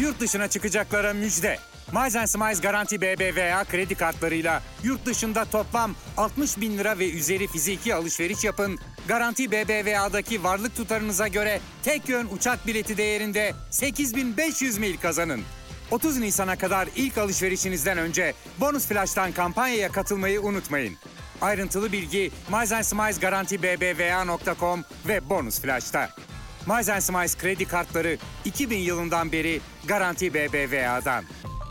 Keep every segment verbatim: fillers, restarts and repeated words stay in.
Yurt dışına çıkacaklara müjde. Miles and Smiles Garanti B B V A kredi kartlarıyla yurt dışında toplam altmış bin lira ve üzeri fiziki alışveriş yapın. Garanti B B V A'daki varlık tutarınıza göre tek yön uçak bileti değerinde sekiz bin beş yüz mil kazanın. otuz Nisan'a kadar ilk alışverişinizden önce Bonus Flash'tan kampanyaya katılmayı unutmayın. Ayrıntılı bilgi Miles and Smiles Garanti B B V A nokta com ve Bonus Flash'ta. Miles and Smiles kredi kartları iki bin yılından beri Garanti B B V A'dan.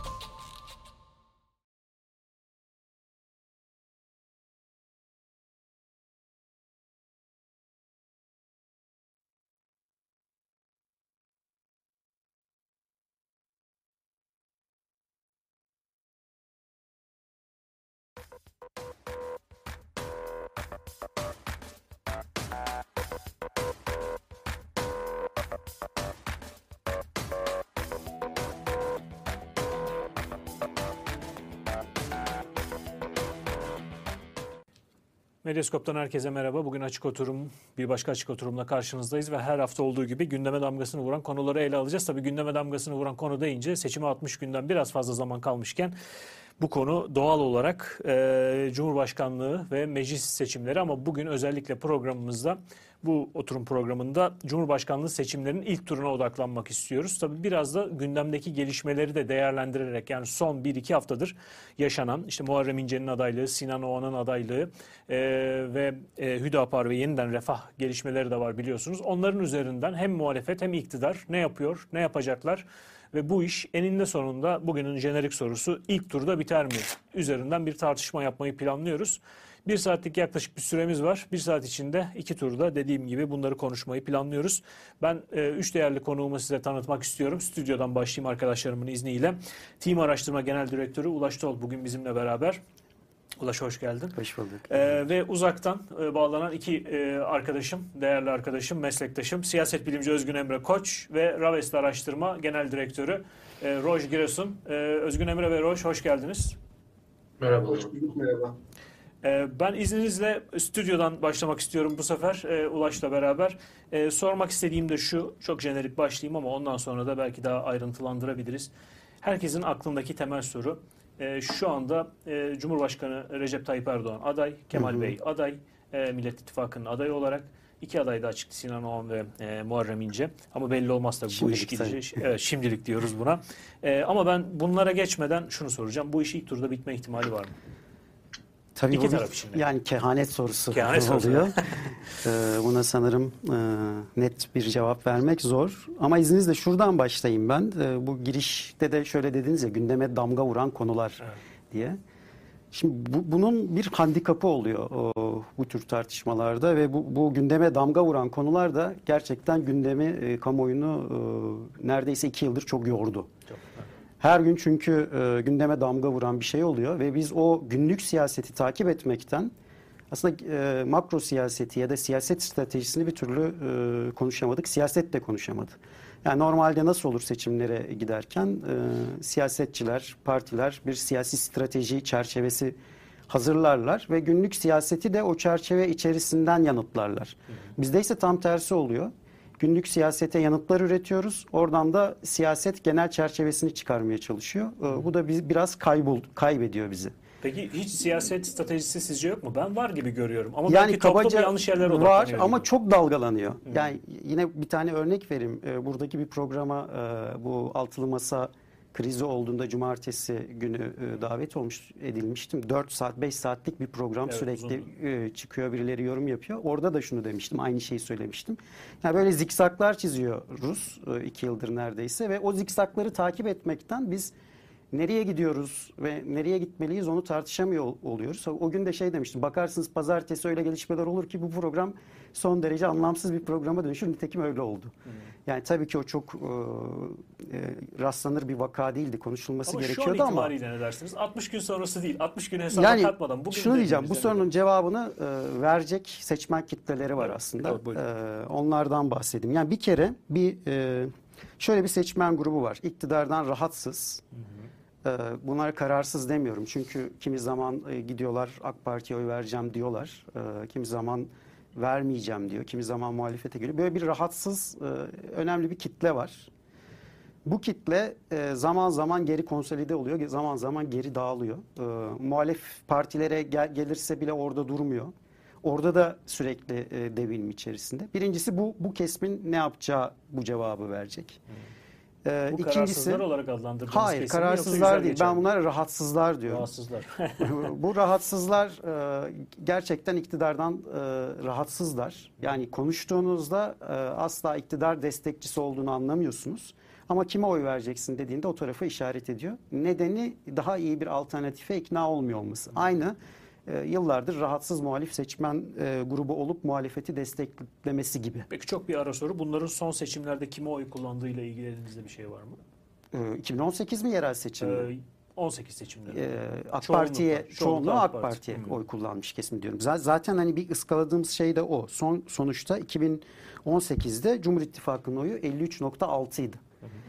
Medyaskop'tan herkese merhaba. Bugün açık oturum, bir başka açık oturumla karşınızdayız ve her hafta olduğu gibi gündeme damgasını vuran konuları ele alacağız. Tabii gündeme damgasını vuran konu deyince seçime altmış günden biraz fazla zaman kalmışken bu konu doğal olarak e, Cumhurbaşkanlığı ve meclis seçimleri, ama bugün özellikle programımızda, bu oturum programında Cumhurbaşkanlığı seçimlerinin ilk turuna odaklanmak istiyoruz. Tabii biraz da gündemdeki gelişmeleri de değerlendirerek, yani son bir iki haftadır yaşanan, işte Muharrem İnce'nin adaylığı, Sinan Oğan'ın adaylığı e, ve e, Hüdapar ve Yeniden Refah gelişmeleri de var biliyorsunuz. Onların üzerinden hem muhalefet hem iktidar ne yapıyor, ne yapacaklar ve bu iş eninde sonunda, bugünün jenerik sorusu, ilk turda biter mi üzerinden bir tartışma yapmayı planlıyoruz. Bir saatlik yaklaşık bir süremiz var. Bir saat içinde iki turda dediğim gibi bunları konuşmayı planlıyoruz. Ben e, üç değerli konuğumu size tanıtmak istiyorum. Stüdyodan başlayayım arkadaşlarımın izniyle. Team Araştırma Genel Direktörü Ulaş Tol bugün bizimle beraber. Ulaş, hoş geldin. Hoş bulduk. Ee, ve uzaktan e, bağlanan iki e, arkadaşım, değerli arkadaşım, meslektaşım, siyaset bilimci Özgün Emre Koç ve Ravest Araştırma Genel Direktörü e, Roj Giresun. E, Özgün Emre ve Roj, hoş geldiniz. Merhaba. Hoş bulduk, merhaba. E, ben izninizle stüdyodan başlamak istiyorum bu sefer e, Ulaş'la beraber. E, sormak istediğim de şu, çok jenerik başlayayım ama ondan sonra da belki daha ayrıntılandırabiliriz. Herkesin aklındaki temel soru. E, şu anda e, Cumhurbaşkanı Recep Tayyip Erdoğan aday, Kemal hı hı. Bey aday, e, Millet İttifakı'nın adayı olarak. İki aday daha çıktı, Sinan Oğan ve e, Muharrem İnce. Ama belli olmaz tabii bu iş gidecek. Evet, şimdilik diyoruz buna. E, ama ben bunlara geçmeden şunu soracağım. Bu iş ilk turda bitme ihtimali var mı? Tabii İki bu taraf bir, içinde. yani kehanet sorusu kehanet oluyor. ee, buna sanırım e, net bir cevap vermek zor. Ama izninizle şuradan başlayayım ben. Ee, bu girişte de şöyle dediniz ya, gündeme damga vuran konular evet. diye. Şimdi bu, bunun bir handikapı oluyor o, bu tür tartışmalarda ve bu, bu gündeme damga vuran konular da gerçekten gündemi, e, kamuoyunu e, neredeyse iki yıldır çok yordu. Çok. Her gün çünkü e, gündeme damga vuran bir şey oluyor ve biz o günlük siyaseti takip etmekten aslında e, makro siyaseti ya da siyaset stratejisini bir türlü e, konuşamadık. Siyaset de konuşamadı. Yani normalde nasıl olur seçimlere giderken e, siyasetçiler, partiler bir siyasi strateji çerçevesi hazırlarlar ve günlük siyaseti de o çerçeve içerisinden yanıtlarlar. Bizde ise tam tersi oluyor. Günlük siyasete yanıtlar üretiyoruz. Oradan da siyaset genel çerçevesini çıkarmaya çalışıyor. Ee, bu da biz biraz kaybol, kaybediyor bizi. Peki hiç siyaset stratejisi sizce yok mu? Ben var gibi görüyorum. Ama yani belki toplum yanlış yerlere odaklanıyor. Var ama gibi. Çok dalgalanıyor. Hmm. Yani yine bir tane örnek vereyim. Ee, buradaki bir programa e, bu altılı masa krizi olduğunda cumartesi günü e, davet olmuş edilmiştim. dört saat beş saatlik bir program, evet, sürekli e, çıkıyor, birileri yorum yapıyor. Orada da şunu demiştim, aynı şeyi söylemiştim. Yani böyle zikzaklar çiziyoruz e, iki yıldır neredeyse ve o zikzakları takip etmekten biz nereye gidiyoruz ve nereye gitmeliyiz onu tartışamıyor oluyoruz. O gün de şey demiştim, bakarsınız pazartesi öyle gelişmeler olur ki bu program son derece anlamsız bir programa dönüşür. Nitekim öyle oldu. Hmm. Yani tabii ki o çok e, rastlanır bir vaka değildi. Konuşulması ama gerekiyordu ama. Ama şu an itibariyle ne dersiniz? altmış gün sonrası değil. altmış gün hesaba yani, katmadan. Bugün şunu diyeceğim. Bu sorunun de. cevabını e, verecek seçmen kitleleri var evet, aslında. E, onlardan bahsedeyim. Yani bir kere bir e, şöyle bir seçmen grubu var. İktidardan rahatsız. Hı hı. Bunlar kararsız demiyorum. Çünkü kimi zaman gidiyorlar AK Parti'ye oy vereceğim diyorlar. Kimi zaman vermeyeceğim diyor. Kimi zaman muhalefete geliyor. Böyle bir rahatsız, önemli bir kitle var. Bu kitle e, zaman zaman geri konsolide oluyor, zaman zaman geri dağılıyor. E, muhalef partilere gel, gelirse bile orada durmuyor. Orada da sürekli e, devinim içerisinde. Birincisi bu bu kesimin ne yapacağı bu cevabı verecek. Hmm. E, Bu ikincisi, kararsızlar olarak adlandırdığınız hayır kesim mi, kararsızlar yoksa değil. güzel Ben geçen mi? bunlara rahatsızlar diyorum. Rahatsızlar. Bu rahatsızlar e, gerçekten iktidardan e, rahatsızlar. Yani konuştuğunuzda e, asla iktidar destekçisi olduğunu anlamıyorsunuz. Ama kime oy vereceksin dediğinde o tarafa işaret ediyor. Nedeni daha iyi bir alternatife ikna olmuyor olması. Aynı e, yıllardır rahatsız muhalif seçmen e, grubu olup muhalefeti desteklemesi gibi. Peki çok bir ara soru. Bunların son seçimlerde kime oy kullandığıyla ilgili elinizde bir şey var mı? E, iki bin on sekiz mi yerel seçim mi? Ee, on sekiz seçimleri. Ee, AK Çoğunlukla, Parti'ye çoğunlukla çoğunluğu AK AK Parti. Parti'ye Hmm. oy kullanmış kesim diyorum. Z- Zaten hani bir ıskaladığımız şey de o. Son sonuçta iki bin on sekizde Cumhur İttifakı'nın oyu elli üç nokta altı idi.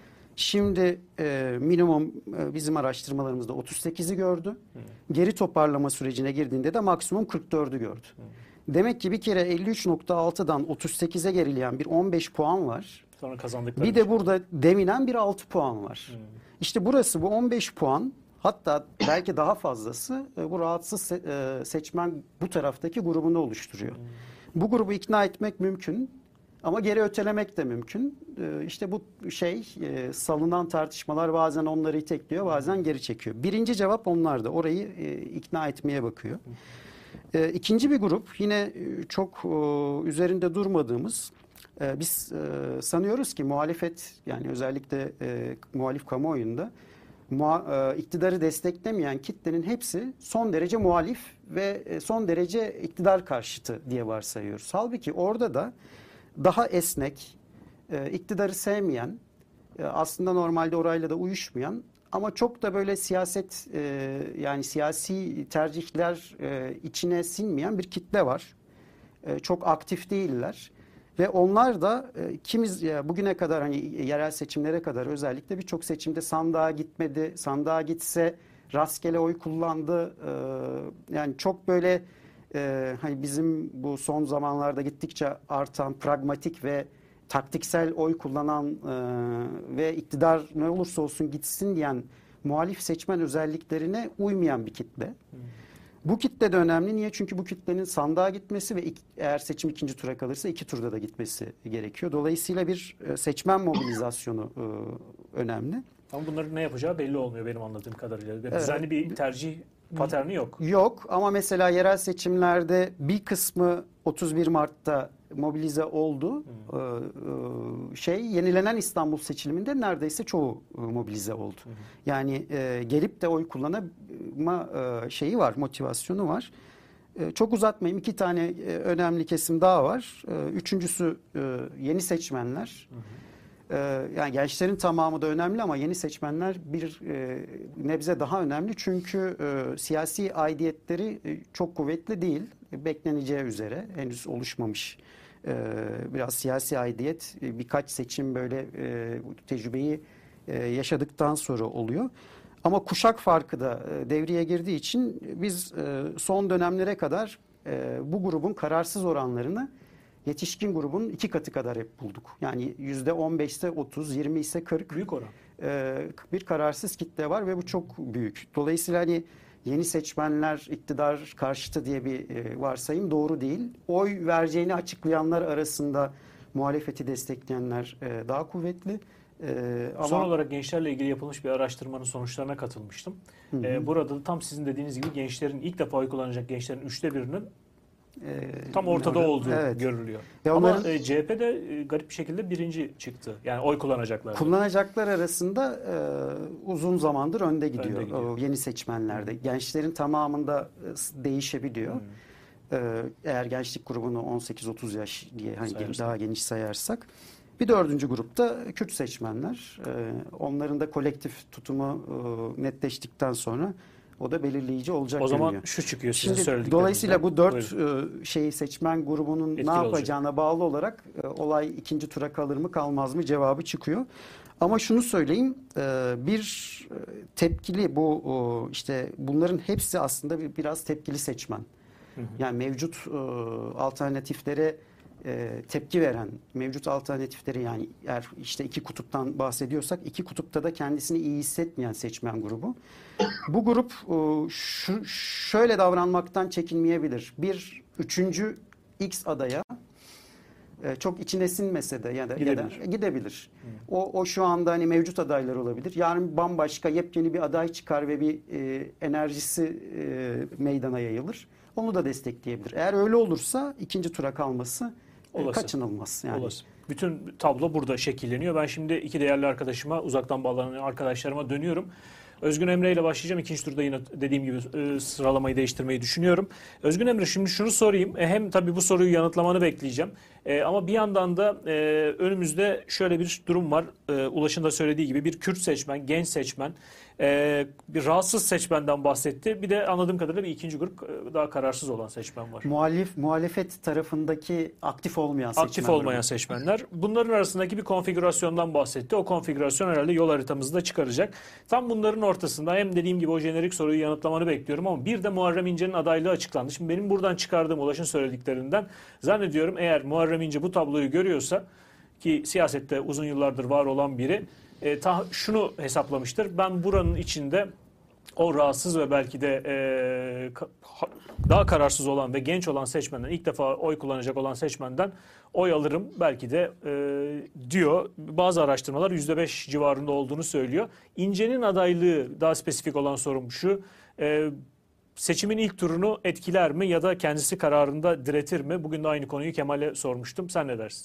Şimdi e, minimum e, bizim araştırmalarımızda otuz sekizi gördü. Hmm. Geri toparlama sürecine girdiğinde de maksimum kırk dördü gördü. Demek ki bir kere elli üç nokta altıdan otuz sekize gerileyen bir on beş puan var. Sonra kazandıkları Bir de burada devinen bir altı puan var. Hmm. İşte burası bu on beş puan, hatta belki daha fazlası e, bu rahatsız se- e, seçmen bu taraftaki grubunu oluşturuyor. Bu grubu ikna etmek mümkün ama geri ötelemek de mümkün. E, İşte bu şey e, salınan tartışmalar bazen onları itekliyor, bazen geri çekiyor. Birinci cevap onlarda. Orayı e, ikna etmeye bakıyor. E, İkinci bir grup yine e, çok e, üzerinde durmadığımız. Ee, Biz e, sanıyoruz ki muhalefet, yani özellikle e, muhalif kamuoyunda muha- e, iktidarı desteklemeyen kitlenin hepsi son derece muhalif ve e, son derece iktidar karşıtı diye varsayıyoruz. Halbuki orada da daha esnek, e, iktidarı sevmeyen, e, aslında normalde orayla da uyuşmayan ama çok da böyle siyaset e, yani siyasi tercihler e, içine sinmeyen bir kitle var. E, Çok aktif değiller. Ve onlar da e, kimiz ya bugüne kadar hani yerel seçimlere kadar özellikle birçok seçimde sandığa gitmedi, sandığa gitse rastgele oy kullandı. E, yani çok böyle e, hani bizim bu son zamanlarda gittikçe artan pragmatik ve taktiksel oy kullanan e, ve iktidar ne olursa olsun gitsin diyen muhalif seçmen özelliklerine uymayan bir kitle. Hmm. Bu kitle de önemli. Niye? Çünkü bu kitlenin sandığa gitmesi ve ik- eğer seçim ikinci tura kalırsa iki turda da gitmesi gerekiyor. Dolayısıyla bir e, seçmen mobilizasyonu e, önemli. Ama bunların ne yapacağı belli olmuyor benim anladığım kadarıyla. Evet. Düzenli bir tercih paterni yok. Yok ama mesela yerel seçimlerde bir kısmı otuz bir Mart'ta mobilize oldu. Ee, e, şey yenilenen İstanbul seçiliminde neredeyse çoğu e, mobilize oldu. Hı hı. Yani e, gelip de oy kullanma e, şeyi var, motivasyonu var. E, çok uzatmayayım. İki tane e, önemli kesim daha var. E, üçüncüsü e, yeni seçmenler. Hı hı. Yani gençlerin tamamı da önemli ama yeni seçmenler bir e, nebze daha önemli. Çünkü e, siyasi aidiyetleri e, çok kuvvetli değil. Bekleneceği üzere henüz oluşmamış. E, biraz siyasi aidiyet e, birkaç seçim böyle e, tecrübeyi e, yaşadıktan sonra oluyor. Ama kuşak farkı da e, devreye girdiği için biz e, son dönemlere kadar e, bu grubun kararsız oranlarını yetişkin grubun iki katı kadar hep bulduk. Yani yüzde on beş ise otuz, yirmi ise kırk. Büyük oran. E, bir kararsız kitle var ve bu çok büyük. Dolayısıyla hani yeni seçmenler iktidar karşıtı diye bir e, varsayım doğru değil. Oy vereceğini açıklayanlar arasında muhalefeti destekleyenler e, daha kuvvetli. Ee, ama Son olarak gençlerle ilgili yapılmış bir araştırmanın sonuçlarına katılmıştım. Hı hı. Ee, burada da tam sizin dediğiniz gibi gençlerin ilk defa oy kullanacak gençlerin üçte birinin Ee, tam ortada orada, olduğu evet. görülüyor. Ya ama onların, e, C H P de e, garip bir şekilde birinci çıktı. Yani oy kullanacaklar. Kullanacaklar arasında e, uzun zamandır önde gidiyor, önde gidiyor. O yeni seçmenlerde. Hmm. Gençlerin tamamında e, değişebiliyor. Hmm. E, eğer gençlik grubunu on sekiz otuz yaş diye hani daha geniş sayarsak. Bir dördüncü grupta Kürt seçmenler. E, onların da kolektif tutumu e, netleştikten sonra o da belirleyici olacak. O zaman deniyor. Şu çıkıyor sizin söylediklerinizden. Dolayısıyla bu dört e, şey seçmen grubunun etkili ne yapacağına olacak. Bağlı olarak e, olay ikinci tura kalır mı kalmaz mı cevabı çıkıyor. Ama şunu söyleyeyim, e, bir tepkili bu o, işte bunların hepsi aslında bir, biraz tepkili seçmen. Hı hı. Yani mevcut e, alternatiflere e, tepki veren mevcut alternatifleri, yani eğer işte iki kutuptan bahsediyorsak iki kutupta da kendisini iyi hissetmeyen seçmen grubu. Bu grup e, şu, şöyle davranmaktan çekinmeyebilir. Bir üçüncü X adaya e, çok içine sinmese de ya da gidebilir. Ya da, gidebilir. Hmm. O, o şu anda hani mevcut adaylar olabilir. Yarın bambaşka yepyeni bir aday çıkar ve bir e, enerjisi e, meydana yayılır. Onu da destekleyebilir. Eğer öyle olursa ikinci tura kalması e, kaçınılmaz. Yani. Olası. Bütün tablo burada şekilleniyor. Ben şimdi iki değerli arkadaşıma, uzaktan bağlanan arkadaşlarıma dönüyorum. Özgün Emre ile başlayacağım. İkinci turda yine dediğim gibi e, sıralamayı değiştirmeyi düşünüyorum. Özgün Emre, şimdi şunu sorayım. E, hem tabii bu soruyu yanıtlamanı bekleyeceğim. E, ama bir yandan da e, önümüzde şöyle bir durum var. E, Ulaş'ın da söylediği gibi bir Kürt seçmen, genç seçmen, e, bir rahatsız seçmenden bahsetti. Bir de anladığım kadarıyla bir ikinci grup e, daha kararsız olan seçmen var. Muhalif, muhalefet tarafındaki aktif olmayan seçmenler. Aktif olmayan seçmenler. Bunların arasındaki bir konfigürasyondan bahsetti. O konfigürasyon herhalde yol haritamızı da çıkaracak. Tam bunların ortasında hem dediğim gibi o jenerik soruyu yanıtlamanı bekliyorum ama bir de Muharrem İnce'nin adaylığı açıklandı. Şimdi benim buradan çıkardığım Ulaş'ın söylediklerinden zannediyorum eğer Muharrem İnce bu tabloyu görüyorsa, ki siyasette uzun yıllardır var olan biri, e, ta, şunu hesaplamıştır. Ben buranın içinde o rahatsız ve belki de e, ka, daha kararsız olan ve genç olan seçmenden, ilk defa oy kullanacak olan seçmenden oy alırım belki de e, diyor. Bazı araştırmalar yüzde beş civarında olduğunu söylüyor. İnce'nin adaylığı, daha spesifik olan sorum şu: e, seçimin ilk turunu etkiler mi ya da kendisi kararında diretir mi? Bugün de aynı konuyu Kemal'e sormuştum. Sen ne dersin?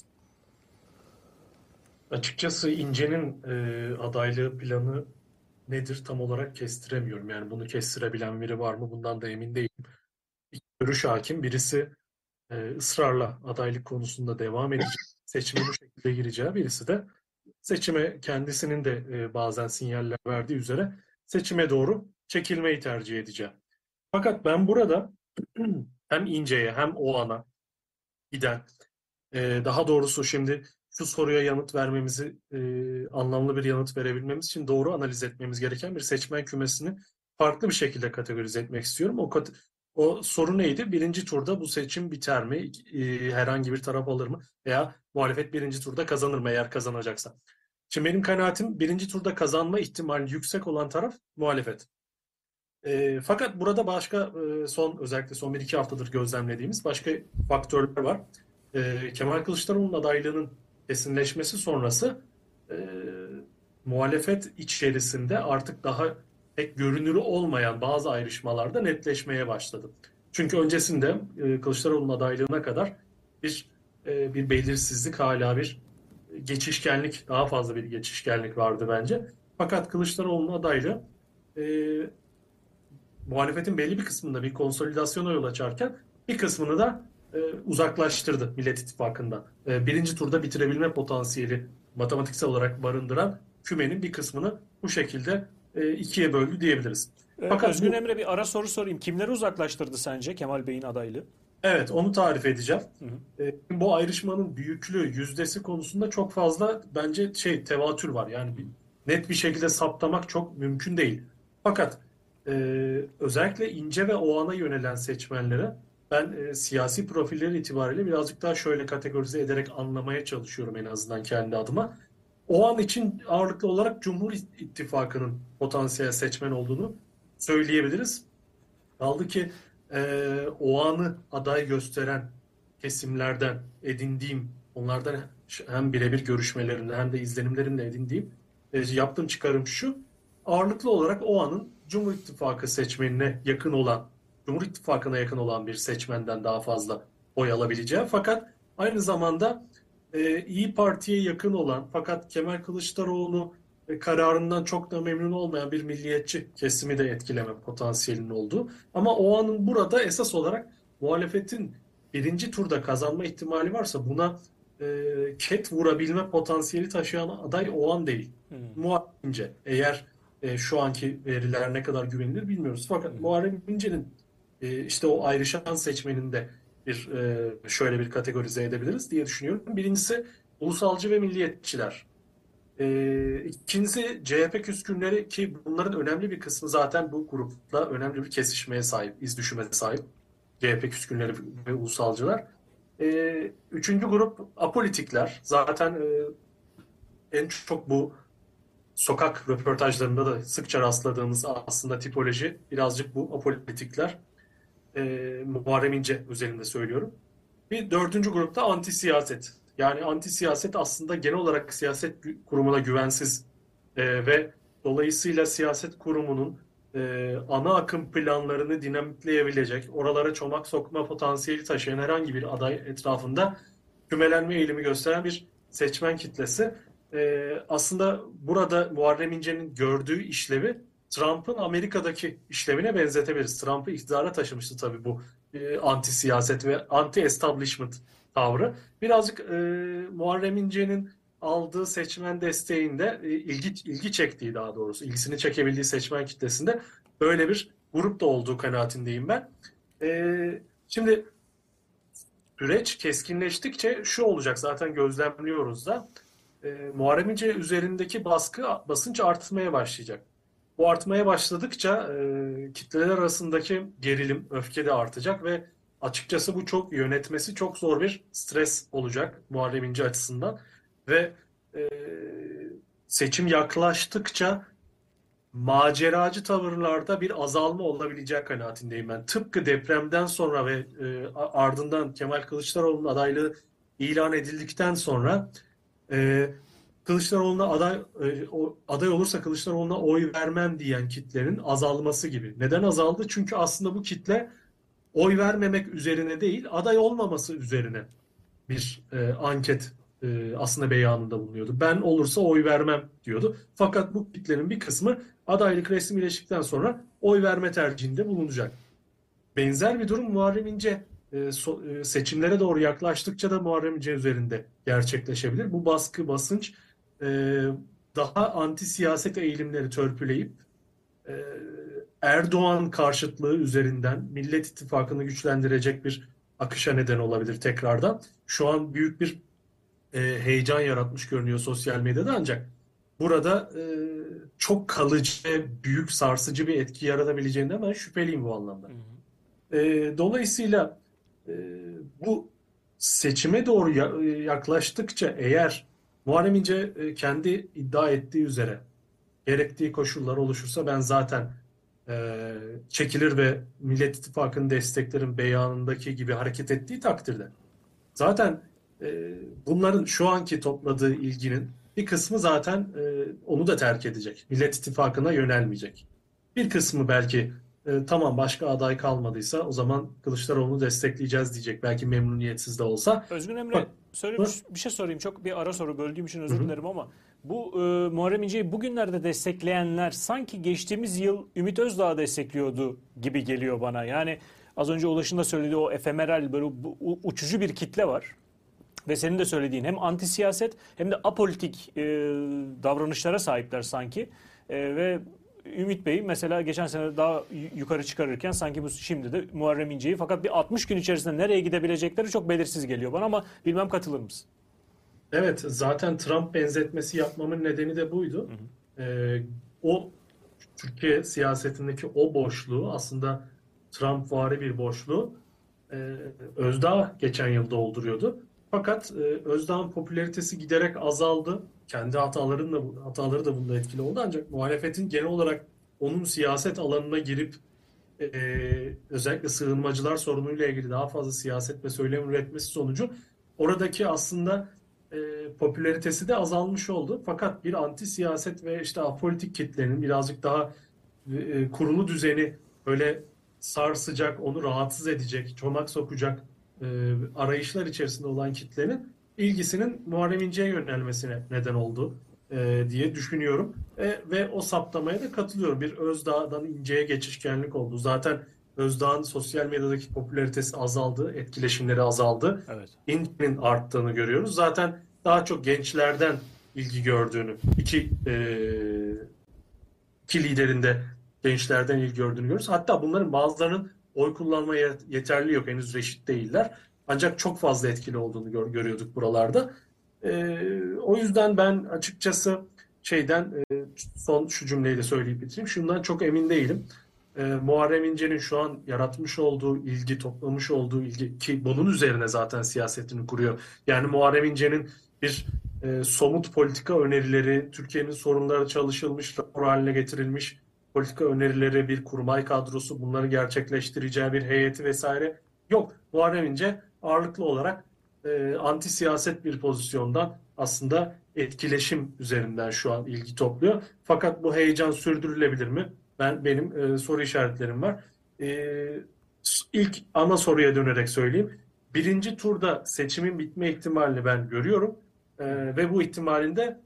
Açıkçası İnce'nin e, adaylığı planı nedir tam olarak kestiremiyorum. Yani bunu kestirebilen biri var mı? Bundan da emin değilim. İki görüş hakim. Birisi e, ısrarla adaylık konusunda devam edecek, seçime bu şekilde gireceği. Birisi de seçime kendisinin de e, bazen sinyaller verdiği üzere seçime doğru çekilmeyi tercih edeceği. Fakat ben burada hem İnce'ye hem Oğan'a giden, e, daha doğrusu şimdi şu soruya yanıt vermemizi, e, anlamlı bir yanıt verebilmemiz için doğru analiz etmemiz gereken bir seçmen kümesini farklı bir şekilde kategorize etmek istiyorum. O, o soru neydi? Birinci turda bu seçim biter mi? E, herhangi bir taraf alır mı? Veya muhalefet birinci turda kazanır mı eğer kazanacaksa? Şimdi benim kanaatim, birinci turda kazanma ihtimali yüksek olan taraf muhalefet. E, fakat burada başka e, son özellikle son bir iki haftadır gözlemlediğimiz başka faktörler var. E, Kemal Kılıçdaroğlu'nun adaylığının kesinleşmesi sonrası e, muhalefet içerisinde artık daha pek görünürü olmayan bazı ayrışmalarda netleşmeye başladı. Çünkü öncesinde e, Kılıçdaroğlu'nun adaylığına kadar bir e, bir belirsizlik, hala bir geçişkenlik, daha fazla bir geçişkenlik vardı bence. Fakat Kılıçdaroğlu'nun adaylığı e, muhalefetin belli bir kısmında bir konsolidasyona yol açarken bir kısmını da e, uzaklaştırdı Millet İttifakı'ndan. E, birinci turda bitirebilme potansiyeli matematiksel olarak barındıran kümenin bir kısmını bu şekilde e, ikiye böldü diyebiliriz. Fakat Özgün bu, Emre, bir ara soru sorayım. Kimleri uzaklaştırdı sence Kemal Bey'in adaylığı? Evet, onu tarif edeceğim. Hı hı. E, bu ayrışmanın büyüklüğü, yüzdesi konusunda çok fazla bence şey tevatür var. Yani bir, net bir şekilde saptamak çok mümkün değil. Fakat e, özellikle İnce ve Oğan'a yönelen seçmenlere ben e, siyasi profilleri itibariyle birazcık daha şöyle kategorize ederek anlamaya çalışıyorum en azından kendi adıma. Oğan için ağırlıklı olarak Cumhur İttifakı'nın potansiyel seçmen olduğunu söyleyebiliriz. Kaldı ki e, Oğan'ı aday gösteren kesimlerden edindiğim, onlardan hem birebir görüşmelerinde hem de izlenimlerinde edindiğim, e, yaptığım çıkarım şu: ağırlıklı olarak Oğan'ın Cumhur İttifakı seçmenine yakın olan, Cumhur İttifakı'na yakın olan bir seçmenden daha fazla oy alabileceği, fakat aynı zamanda e, İyi Parti'ye yakın olan fakat Kemal Kılıçdaroğlu e, kararından çok da memnun olmayan bir milliyetçi kesimi de etkileme potansiyelinin olduğu. Ama Oğan'ın burada esas olarak muhalefetin birinci turda kazanma ihtimali varsa buna e, ket vurabilme potansiyeli taşıyan aday Oğan değil. Hmm. Muharrem İnce. Eğer e, şu anki veriler ne kadar güvenilir bilmiyoruz. Fakat hmm. Muharrem İnce'nin e, işte o ayrışan seçmeninde bir e, şöyle bir kategorize edebiliriz diye düşünüyorum. Birincisi ulusalcı ve milliyetçiler. E, ikincisi C H P küskünleri, ki bunların önemli bir kısmı zaten bu grupla önemli bir kesişmeye sahip, iz düşüme sahip. C H P küskünleri ve ulusalcılar. E, üçüncü grup apolitikler. Zaten e, en çok bu sokak röportajlarında da sıkça rastladığımız aslında tipoloji birazcık bu apolitikler. E, Muharrem İnce özelinde söylüyorum. Bir dördüncü grupta anti siyaset. Yani anti siyaset aslında genel olarak siyaset kurumuna güvensiz e, ve dolayısıyla siyaset kurumunun e, ana akım planlarını dinamitleyebilecek, oralara çomak sokma potansiyeli taşıyan herhangi bir aday etrafında kümelenme eğilimi gösteren bir seçmen kitlesi. E, aslında burada Muharrem İnce'nin gördüğü işlevi Trump'ın Amerika'daki işlevine benzetebiliriz. Trump'ı iktidara taşımıştı tabii bu e, anti siyaset ve anti establishment tavrı. Birazcık e, Muharrem İnce'nin aldığı seçmen desteğinde e, ilgi ilgi çektiği, daha doğrusu ilgisini çekebildiği seçmen kitlesinde böyle bir grup da olduğu kanaatindeyim ben. E, şimdi süreç keskinleştikçe şu olacak, zaten gözlemliyoruz da e, Muharrem İnce üzerindeki baskı, basınç artmaya başlayacak. Bu artmaya başladıkça e, kitleler arasındaki gerilim, öfke de artacak ve açıkçası bu çok yönetmesi çok zor bir stres olacak Muharrem İnce açısından. Ve e, seçim yaklaştıkça maceracı tavırlarda bir azalma olabilecek kanaatindeyim ben. Tıpkı depremden sonra ve e, ardından Kemal Kılıçdaroğlu'nun adaylığı ilan edildikten sonra e, Kılıçdaroğlu'na aday e, o, aday olursa Kılıçdaroğlu'na oy vermem diyen kitlerin azalması gibi. Neden azaldı? Çünkü aslında bu kitle oy vermemek üzerine değil, aday olmaması üzerine bir e, anket e, aslında beyanında bulunuyordu. Ben olursa oy vermem diyordu. Fakat bu kitlenin bir kısmı adaylık resmileştikten sonra oy verme tercihinde bulunacak. Benzer bir durum Muharrem İnce e, so, e, seçimlere doğru yaklaştıkça da Muharrem İnce üzerinde gerçekleşebilir. Bu baskı, basınç e, daha anti siyaset eğilimleri törpüleyip e, Erdoğan karşıtlığı üzerinden Millet İttifakı'nı güçlendirecek bir akışa neden olabilir tekrardan. Şu an büyük bir e, heyecan yaratmış görünüyor sosyal medyada, ancak burada e, çok kalıcı, büyük, sarsıcı bir etki yaratabileceğinden ben şüpheliyim bu anlamda. Hı hı. E, dolayısıyla e, bu seçime doğru yaklaştıkça eğer Muharrem İnce e, kendi iddia ettiği üzere gerektiği koşullar oluşursa ben zaten e, çekilir ve Millet İttifakı'nın desteklerin beyanındaki gibi hareket ettiği takdirde zaten e, bunların şu anki topladığı ilginin bir kısmı zaten e, onu da terk edecek. Millet İttifakı'na yönelmeyecek. Bir kısmı belki e, tamam başka aday kalmadıysa o zaman Kılıçdaroğlu'nu destekleyeceğiz diyecek. Belki memnuniyetsiz de olsa. Özgün Emre, söyle bir, bir şey sorayım. Çok bir ara soru böldüğüm için özür dilerim ama bu e, Muharrem İnce'yi bugünlerde destekleyenler sanki geçtiğimiz yıl Ümit Özdağ'ı destekliyordu gibi geliyor bana. Yani az önce Ulaş'ın da söylediği o efemeral, böyle bu, uçucu bir kitle var. Ve senin de söylediğin hem anti siyaset hem de apolitik e, davranışlara sahipler sanki. E, ve Ümit Bey mesela geçen sene daha yukarı çıkarırken sanki bu şimdi de Muharrem İnce'yi, fakat bir altmış gün içerisinde nereye gidebilecekleri çok belirsiz geliyor bana, ama bilmem katılır mısın? Evet, zaten Trump benzetmesi yapmamın nedeni de buydu. Hı hı. Ee, o Türkiye siyasetindeki o boşluğu, aslında Trump-vari bir boşluğu e, Özdağ geçen yıl dolduruyordu. Fakat e, Özdağ'ın popülaritesi giderek azaldı. Kendi hataların da, hataları da bunda etkili oldu. Ancak muhalefetin genel olarak onun siyaset alanına girip e, özellikle sığınmacılar sorunuyla ilgili daha fazla siyaset ve söylem üretmesi sonucu oradaki aslında e, popülaritesi de azalmış oldu. Fakat bir anti siyaset ve işte apolitik kitlenin birazcık daha e, kurulu düzeni böyle sarsacak, onu rahatsız edecek, çomak sokacak e, arayışlar içerisinde olan kitlenin ilgisinin Muharrem İnce'ye yönelmesine neden oldu e, diye düşünüyorum. E, ve o saptamaya da katılıyorum. Bir Özdağ'dan İnce'ye geçişkenlik oldu. Zaten Özdağ'ın sosyal medyadaki popülaritesi azaldı, etkileşimleri azaldı. Evet. İnce'nin arttığını görüyoruz. Zaten daha çok gençlerden ilgi gördüğünü, iki, e, iki liderin de gençlerden ilgi gördüğünü görüyoruz. Hatta bunların bazılarının oy kullanmaya yeterli yok. Henüz reşit değiller. Ancak çok fazla etkili olduğunu gör, görüyorduk buralarda. E, o yüzden ben açıkçası şeyden e, son şu cümleyi de söyleyip bitireyim. Şundan çok emin değilim. e, Muharrem İnce'nin şu an yaratmış olduğu ilgi, toplamış olduğu ilgi ki bunun üzerine zaten siyasetini kuruyor. Yani Muharrem İnce'nin bir e, somut politika önerileri, Türkiye'nin sorunları çalışılmış, rapor haline getirilmiş politika önerileri, bir kurmay kadrosu, bunları gerçekleştireceği bir heyeti vesaire yok. Muharrem İnce ağırlıklı olarak e, anti siyaset bir pozisyondan aslında etkileşim üzerinden şu an ilgi topluyor. Fakat bu heyecan sürdürülebilir mi? Ben benim e, soru işaretlerim var. E, ilk ana soruya dönerek söyleyeyim. Birinci turda seçimin bitme ihtimalini ben görüyorum. E, ve bu ihtimalinde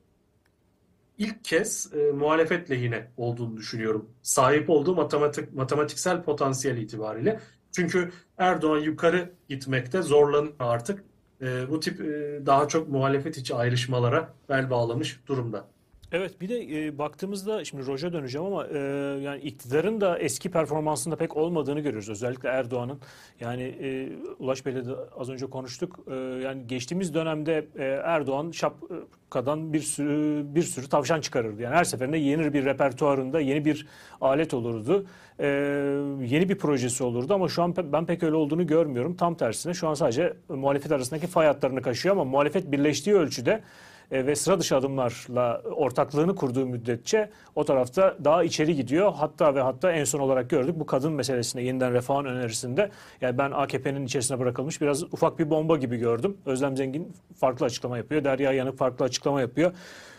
ilk kez e, muhalefet lehine olduğunu düşünüyorum. Sahip olduğu matematik, matematiksel potansiyel itibariyle. Çünkü Erdoğan yukarı gitmekte zorlanıyor artık. E, bu tip e, daha çok muhalefet içi ayrışmalara bel bağlamış durumda. Evet, bir de e, baktığımızda şimdi Roj'a döneceğim ama e, yani iktidarın da eski performansında pek olmadığını görüyoruz. Özellikle Erdoğan'ın. Yani e, Ulaş Bey'le de az önce konuştuk. E, yani geçtiğimiz dönemde e, Erdoğan şapkadan bir sürü bir sürü tavşan çıkarırdı. Yani her seferinde yeni bir repertuarında yeni bir alet olurdu. E, yeni bir projesi olurdu ama şu an pe- ben pek öyle olduğunu görmüyorum. Tam tersine şu an sadece muhalefet arasındaki fay hatlarını kaşıyor ama muhalefet birleştiği ölçüde ve sıra dışı adımlarla ortaklığını kurduğu müddetçe o tarafta daha içeri gidiyor. Hatta ve hatta en son olarak gördük bu kadın meselesinde yeniden refahın önerisinde. Yani ben A K P'nin içerisine bırakılmış biraz ufak bir bomba gibi gördüm. Özlem Zengin farklı açıklama yapıyor. Derya Yanık farklı açıklama yapıyor.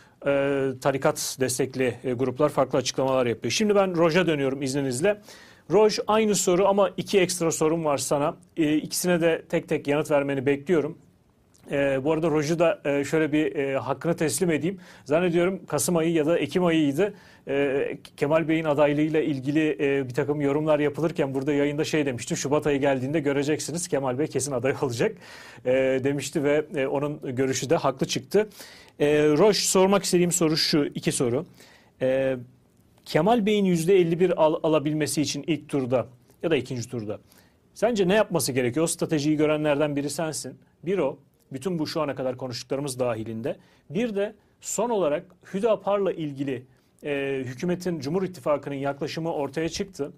Ee, tarikat destekli e, gruplar farklı açıklamalar yapıyor. Şimdi ben Roj'a dönüyorum izninizle. Roj, aynı soru ama iki ekstra sorum var sana. Ee, ikisine de tek tek yanıt vermeni bekliyorum. Ee, bu arada Roj'u da e, şöyle bir e, hakkını teslim edeyim. Zannediyorum Kasım ayı ya da Ekim ayıydı. E, Kemal Bey'in adaylığıyla ilgili e, bir takım yorumlar yapılırken burada yayında şey demişti. Şubat ayı geldiğinde göreceksiniz Kemal Bey kesin aday olacak e, demişti ve e, onun görüşü de haklı çıktı. E, Roj, sormak istediğim soru şu, iki soru. E, Kemal Bey'in yüzde elli bir al, alabilmesi için ilk turda ya da ikinci turda sence ne yapması gerekiyor? O stratejiyi görenlerden biri sensin. Bir o. Bütün bu şu ana kadar konuştuklarımız dahilinde. Bir de son olarak Hüdapar'la ilgili e, hükümetin, Cumhur İttifakı'nın yaklaşımı ortaya çıktı.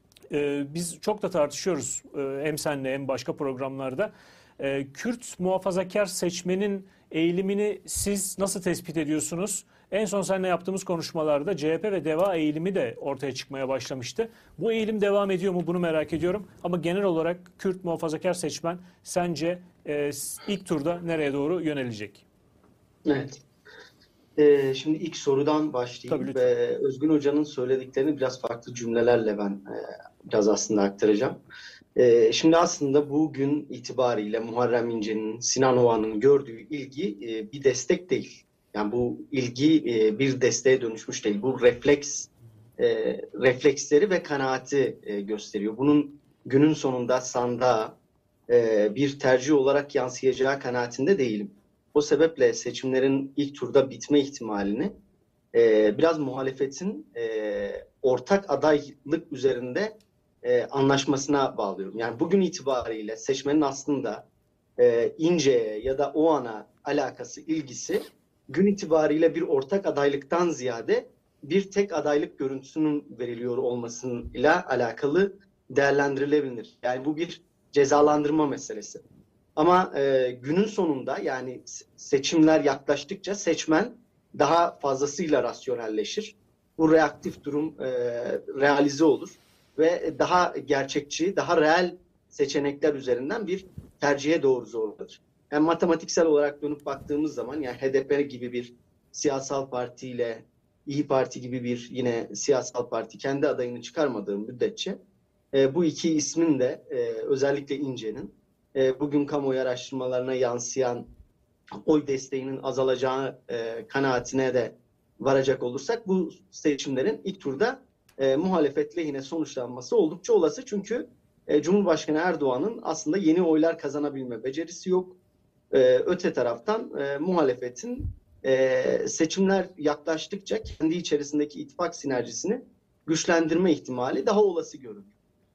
E, biz çok da tartışıyoruz e, hem seninle hem başka programlarda. E, Kürt muhafazakar seçmenin eğilimini siz nasıl tespit ediyorsunuz? En son seninle yaptığımız konuşmalarda C H P ve DEVA eğilimi de ortaya çıkmaya başlamıştı. Bu eğilim devam ediyor mu bunu merak ediyorum. Ama genel olarak Kürt muhafazakar seçmen sence e, ilk turda nereye doğru yönelecek? Evet. Ee, şimdi ilk sorudan başlayayım Tabii, ve Özgün Hoca'nın söylediklerini biraz farklı cümlelerle ben e, biraz aslında aktaracağım. E, şimdi aslında bugün itibariyle Muharrem İnce'nin, Sinan Oğan'ın gördüğü ilgi e, bir destek değil. Yani bu ilgi e, bir desteğe dönüşmüş değil. Bu refleks, e, refleksleri ve kanaati e, gösteriyor. Bunun günün sonunda sandığa e, bir tercih olarak yansıyacağı kanaatinde değilim. O sebeple seçimlerin ilk turda bitme ihtimalini e, biraz muhalefetin e, ortak adaylık üzerinde e, anlaşmasına bağlıyorum. Yani bugün itibariyle seçmenin aslında e, İnce'ye ya da o ana alakası, ilgisi gün itibariyle bir ortak adaylıktan ziyade bir tek adaylık görüntüsünün veriliyor olmasıyla alakalı değerlendirilebilir. Yani bu bir cezalandırma meselesi. Ama e, günün sonunda yani seçimler yaklaştıkça seçmen daha fazlasıyla rasyonelleşir. Bu reaktif durum e, realize olur ve daha gerçekçi, daha reel seçenekler üzerinden bir tercihe doğru zorlanır. Yani matematiksel olarak dönüp baktığımız zaman yani H D P gibi bir siyasal partiyle İYİ Parti gibi bir yine siyasal parti kendi adayını çıkarmadığı müddetçe e, bu iki ismin de e, özellikle İnce'nin e, bugün kamuoyu araştırmalarına yansıyan oy desteğinin azalacağı e, kanaatine de varacak olursak bu seçimlerin ilk turda e, muhalefet lehine sonuçlanması oldukça olası. Çünkü e, Cumhurbaşkanı Erdoğan'ın aslında yeni oylar kazanabilme becerisi yok. E, öte taraftan e, muhalefetin e, seçimler yaklaştıkça kendi içerisindeki ittifak sinerjisini güçlendirme ihtimali daha olası görünüyor.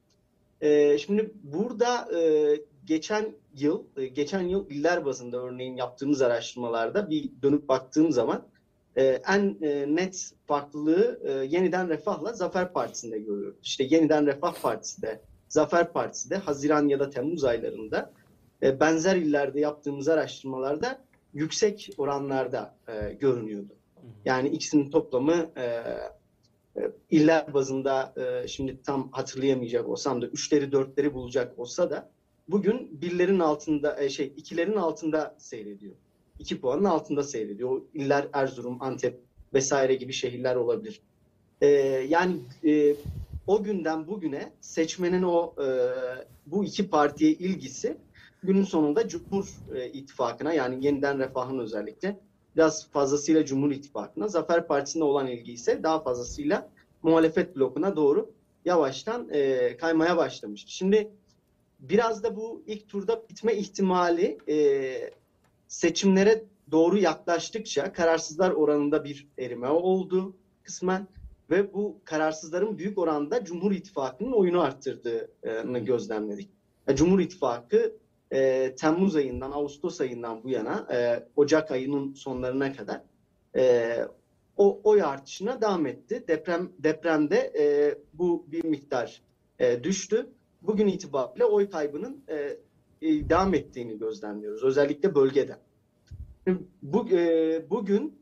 E, şimdi burada e, geçen yıl, e, geçen yıl iller bazında örneğin yaptığımız araştırmalarda bir dönüp baktığım zaman e, en e, net farklılığı e, Yeniden Refah'la Zafer Partisi'nde görüyoruz. İşte Yeniden Refah Partisi de, Zafer Partisi de Haziran ya da Temmuz aylarında e, benzer illerde yaptığımız araştırmalarda yüksek oranlarda e, görünüyordu. Yani ikisinin toplamı e, e, iller bazında e, şimdi tam hatırlayamayacak olsam da üçleri dörtleri bulacak olsa da bugün birlerin altında e, şey ikilerin altında seyrediyor. İki puanın altında seyrediyor. O iller Erzurum, Antep vesaire gibi şehirler olabilir. E, yani e, o günden bugüne seçmenin o e, bu iki partiye ilgisi günün sonunda Cumhur e, İttifakı'na, yani Yeniden Refah'ın özellikle biraz fazlasıyla Cumhur İttifakı'na, Zafer Partisi'ne olan ilgi ise daha fazlasıyla muhalefet blokuna doğru yavaştan e, kaymaya başlamıştı. Şimdi biraz da bu ilk turda bitme ihtimali e, seçimlere doğru yaklaştıkça kararsızlar oranında bir erime oldu kısmen ve bu kararsızların büyük oranda Cumhur İttifakı'nın oyunu arttırdığını gözlemledik. Cumhur İttifakı e, Temmuz ayından, Ağustos ayından bu yana e, Ocak ayının sonlarına kadar e, o oy artışına devam etti. Deprem depremde e, bu bir miktar e, düştü. Bugün itibariyle oy kaybının e, e, devam ettiğini gözlemliyoruz. Özellikle bölgede. Bu, e, bugün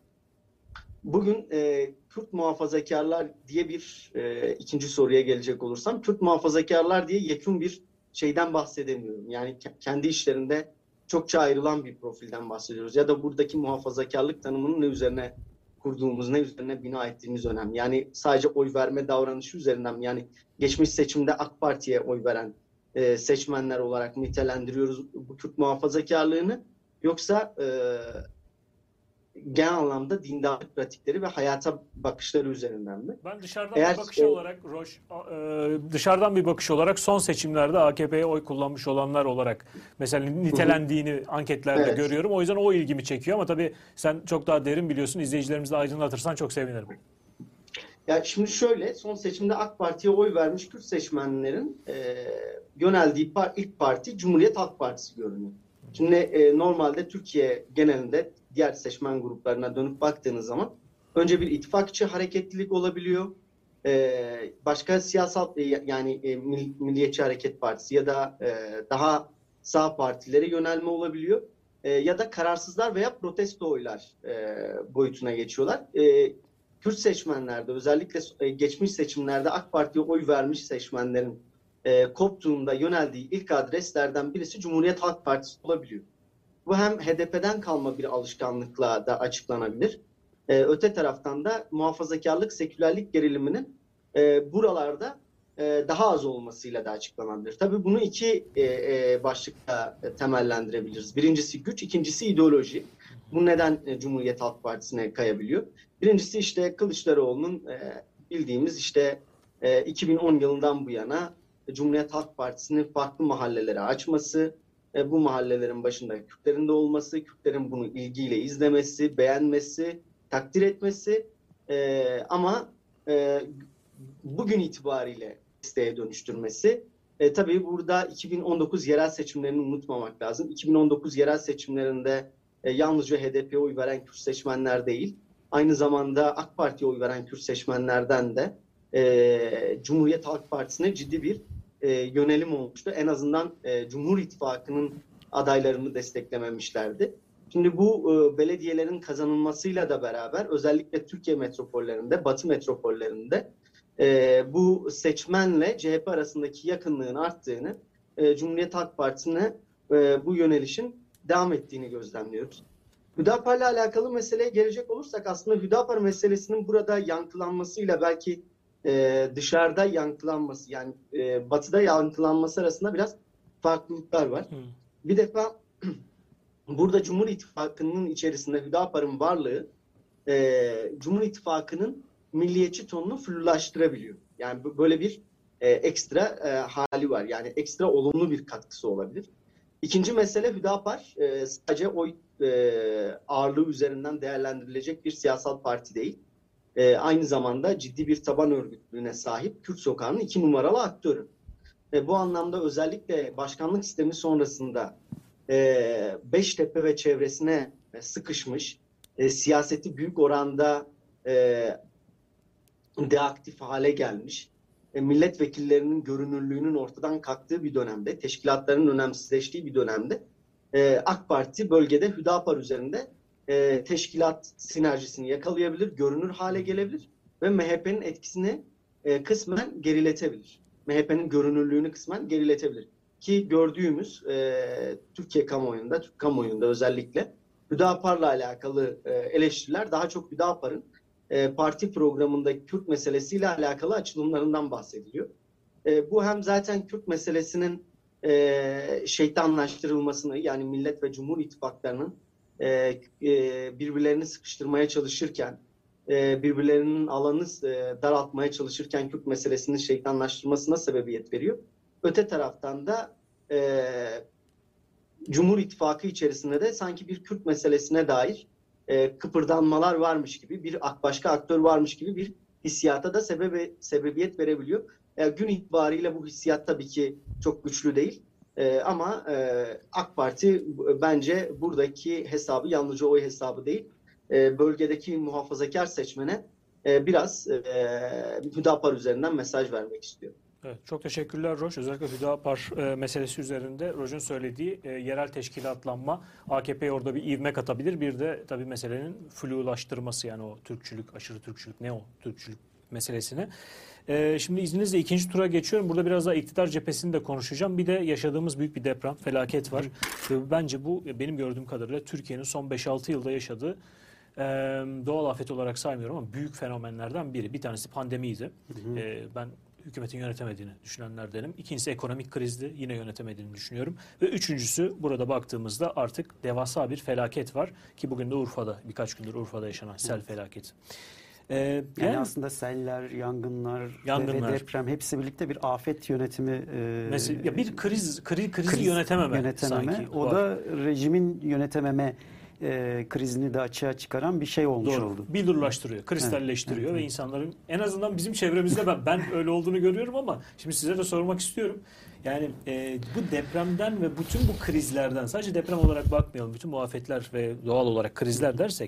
bugün e, Kürt muhafazakarlar diye bir e, ikinci soruya gelecek olursam, Kürt muhafazakarlar diye yekün bir şeyden bahsedemiyorum. Yani kendi işlerinde çokça ayrılan bir profilden bahsediyoruz. Ya da buradaki muhafazakarlık tanımının ne üzerine kurduğumuz, ne üzerine bina ettiğimiz önemli. Yani sadece oy verme davranışı üzerinden, yani geçmiş seçimde AK Parti'ye oy veren e, seçmenler olarak nitelendiriyoruz bu Kürt muhafazakarlığını, yoksa e, genel anlamda dindarlık pratikleri ve hayata bakışları üzerinden mi? Ben dışarıdan Eğer, bir bakış e, olarak Roş, e, dışarıdan bir bakış olarak son seçimlerde A K P'ye oy kullanmış olanlar olarak mesela nitelendiğini anketlerde Evet. görüyorum. O yüzden o ilgimi çekiyor ama tabii sen çok daha derin biliyorsun. İzleyicilerimizi de aydınlatırsan çok sevinirim. Ya şimdi şöyle, son seçimde AK Parti'ye oy vermiş Kürt seçmenlerin e, yöneldiği par- ilk parti Cumhuriyet Halk Partisi görünüyor. Şimdi e, normalde Türkiye genelinde diğer seçmen gruplarına dönüp baktığınız zaman önce bir ittifakçı hareketlilik olabiliyor. E, başka siyasal e, yani e, Milliyetçi Hareket Partisi ya da e, daha sağ partilere yönelme olabiliyor. E, ya da kararsızlar veya protesto oylar e, boyutuna geçiyorlar. E, Kürt seçmenlerde, özellikle e, geçmiş seçimlerde AK Parti'ye oy vermiş seçmenlerin e, koptuğunda yöneldiği ilk adreslerden birisi Cumhuriyet Halk Partisi olabiliyor. Bu hem H D P'den kalma bir alışkanlıkla da açıklanabilir. Ee, öte taraftan da muhafazakarlık, sekülerlik geriliminin e, buralarda e, daha az olmasıyla da açıklanabilir. Tabii bunu iki e, e, başlıkta e, temellendirebiliriz. Birincisi güç, ikincisi ideoloji. Bu neden e, Cumhuriyet Halk Partisi'ne kayabiliyor? Birincisi işte Kılıçdaroğlu'nun e, bildiğimiz işte e, iki bin on yılından bu yana Cumhuriyet Halk Partisi'nin farklı mahallelere açması, e, bu mahallelerin başında Kürtlerin de olması, Kürtlerin bunu ilgiyle izlemesi, beğenmesi, takdir etmesi e, ama e, bugün itibariyle isteğe dönüştürmesi. E, tabii burada iki bin on dokuz yerel seçimlerini unutmamak lazım. iki bin on dokuz yerel seçimlerinde e, yalnızca H D P'ye oy veren Kürt seçmenler değil, aynı zamanda AK Parti'ye oy veren Kürt seçmenlerden de e, Cumhuriyet Halk Partisi'ne ciddi bir e, yönelim olmuştu. En azından e, Cumhur İttifakı'nın adaylarını desteklememişlerdi. Şimdi bu e, belediyelerin kazanılmasıyla da beraber özellikle Türkiye metropollerinde, Batı metropollerinde e, bu seçmenle C H P arasındaki yakınlığın arttığını, e, Cumhuriyet Halk Partisi'ne e, bu yönelişin devam ettiğini gözlemliyoruz. Hüdapar'la alakalı meseleye gelecek olursak, aslında Hüdapar meselesinin burada yankılanmasıyla belki e, dışarıda yankılanması, yani e, batıda yankılanması arasında biraz farklılıklar var. Hmm. Bir defa burada Cumhur İttifakı'nın içerisinde Hüdapar'ın varlığı e, Cumhur İttifakı'nın milliyetçi tonunu flulaştırabiliyor. Yani böyle bir e, ekstra e, hali var. Yani ekstra olumlu bir katkısı olabilir. İkinci mesele, Hüdapar e, sadece oy e, ağırlığı üzerinden değerlendirilecek bir siyasal parti değil. E, aynı zamanda ciddi bir taban örgütlüğüne sahip Kürt Sokağı'nın iki numaralı aktörü. E, bu anlamda özellikle başkanlık sistemi sonrasında e, Beştepe ve çevresine sıkışmış, e, siyaseti büyük oranda e, deaktif hale gelmiş, e, milletvekillerinin görünürlüğünün ortadan kalktığı bir dönemde, teşkilatların önemsizleştiği bir dönemde e, AK Parti bölgede Hüdapar üzerinde e, teşkilat sinerjisini yakalayabilir, görünür hale gelebilir ve M H P'nin etkisini e, kısmen geriletebilir. M H P'nin görünürlüğünü kısmen geriletebilir. Ki gördüğümüz e, Türkiye kamuoyunda, Türk kamuoyunda özellikle Hüdapar'la alakalı e, eleştiriler daha çok Hüdapar'ın e, parti programındaki Kürt meselesiyle alakalı açılımlarından bahsediliyor. E, bu hem zaten Kürt meselesinin e, şeytanlaştırılmasını, yani Millet ve Cumhur İttifaklarının e, e, birbirlerini sıkıştırmaya çalışırken, e, birbirlerinin alanını e, daraltmaya çalışırken Kürt meselesinin şeytanlaştırmasına sebebiyet veriyor. Öte taraftan da e, Cumhur İttifakı içerisinde de sanki bir Kürt meselesine dair e, kıpırdanmalar varmış gibi, bir başka aktör varmış gibi bir hissiyata da sebebe, sebebiyet verebiliyor. E, gün itibariyle bu hissiyat tabii ki çok güçlü değil. E, ama e, AK Parti bence buradaki hesabı yalnızca oy hesabı değil, e, bölgedeki muhafazakar seçmene e, biraz e, Hüdapar üzerinden mesaj vermek istiyor. Evet, çok teşekkürler Roş. Özellikle Hüdapar e, meselesi üzerinde Roş'un söylediği e, yerel teşkilatlanma A K P'ye orada bir ivme katabilir. Bir de tabii meselenin flulaştırması, yani o Türkçülük, aşırı Türkçülük, ne o Türkçülük meselesini. E, şimdi izninizle ikinci tura geçiyorum. Burada biraz daha iktidar cephesini de konuşacağım. Bir de yaşadığımız büyük bir deprem, felaket var. Ve bence bu benim gördüğüm kadarıyla Türkiye'nin son beş altı yılda yaşadığı e, doğal afet olarak saymıyorum ama büyük fenomenlerden biri. Bir tanesi pandemiydi. Hı hı. E, ben hükümetin yönetemediğini düşünenlerdenim. İkincisi ekonomik krizdi. Yine yönetemediğini düşünüyorum. Ve üçüncüsü, burada baktığımızda artık devasa bir felaket var. Ki bugün de Urfa'da, birkaç gündür Urfa'da yaşanan sel evet. felaketi. Ee, yani, yani aslında seller, yangınlar, yangınlar ve deprem hepsi birlikte bir afet yönetimi. E, Mesela, ya bir kriz, kriz krizi kriz yönetememe, yönetememe sanki. O da rejimin yönetememe e, krizini de açığa çıkaran bir şey olmuş Doğru. oldu. Billurlaştırıyor, kristalleştiriyor evet, evet, ve evet. insanların, en azından bizim çevremizde ben ben öyle olduğunu görüyorum ama şimdi size de sormak istiyorum. Yani e, bu depremden ve bütün bu krizlerden, sadece deprem olarak bakmayalım, bütün bu afetler ve doğal olarak krizler dersek,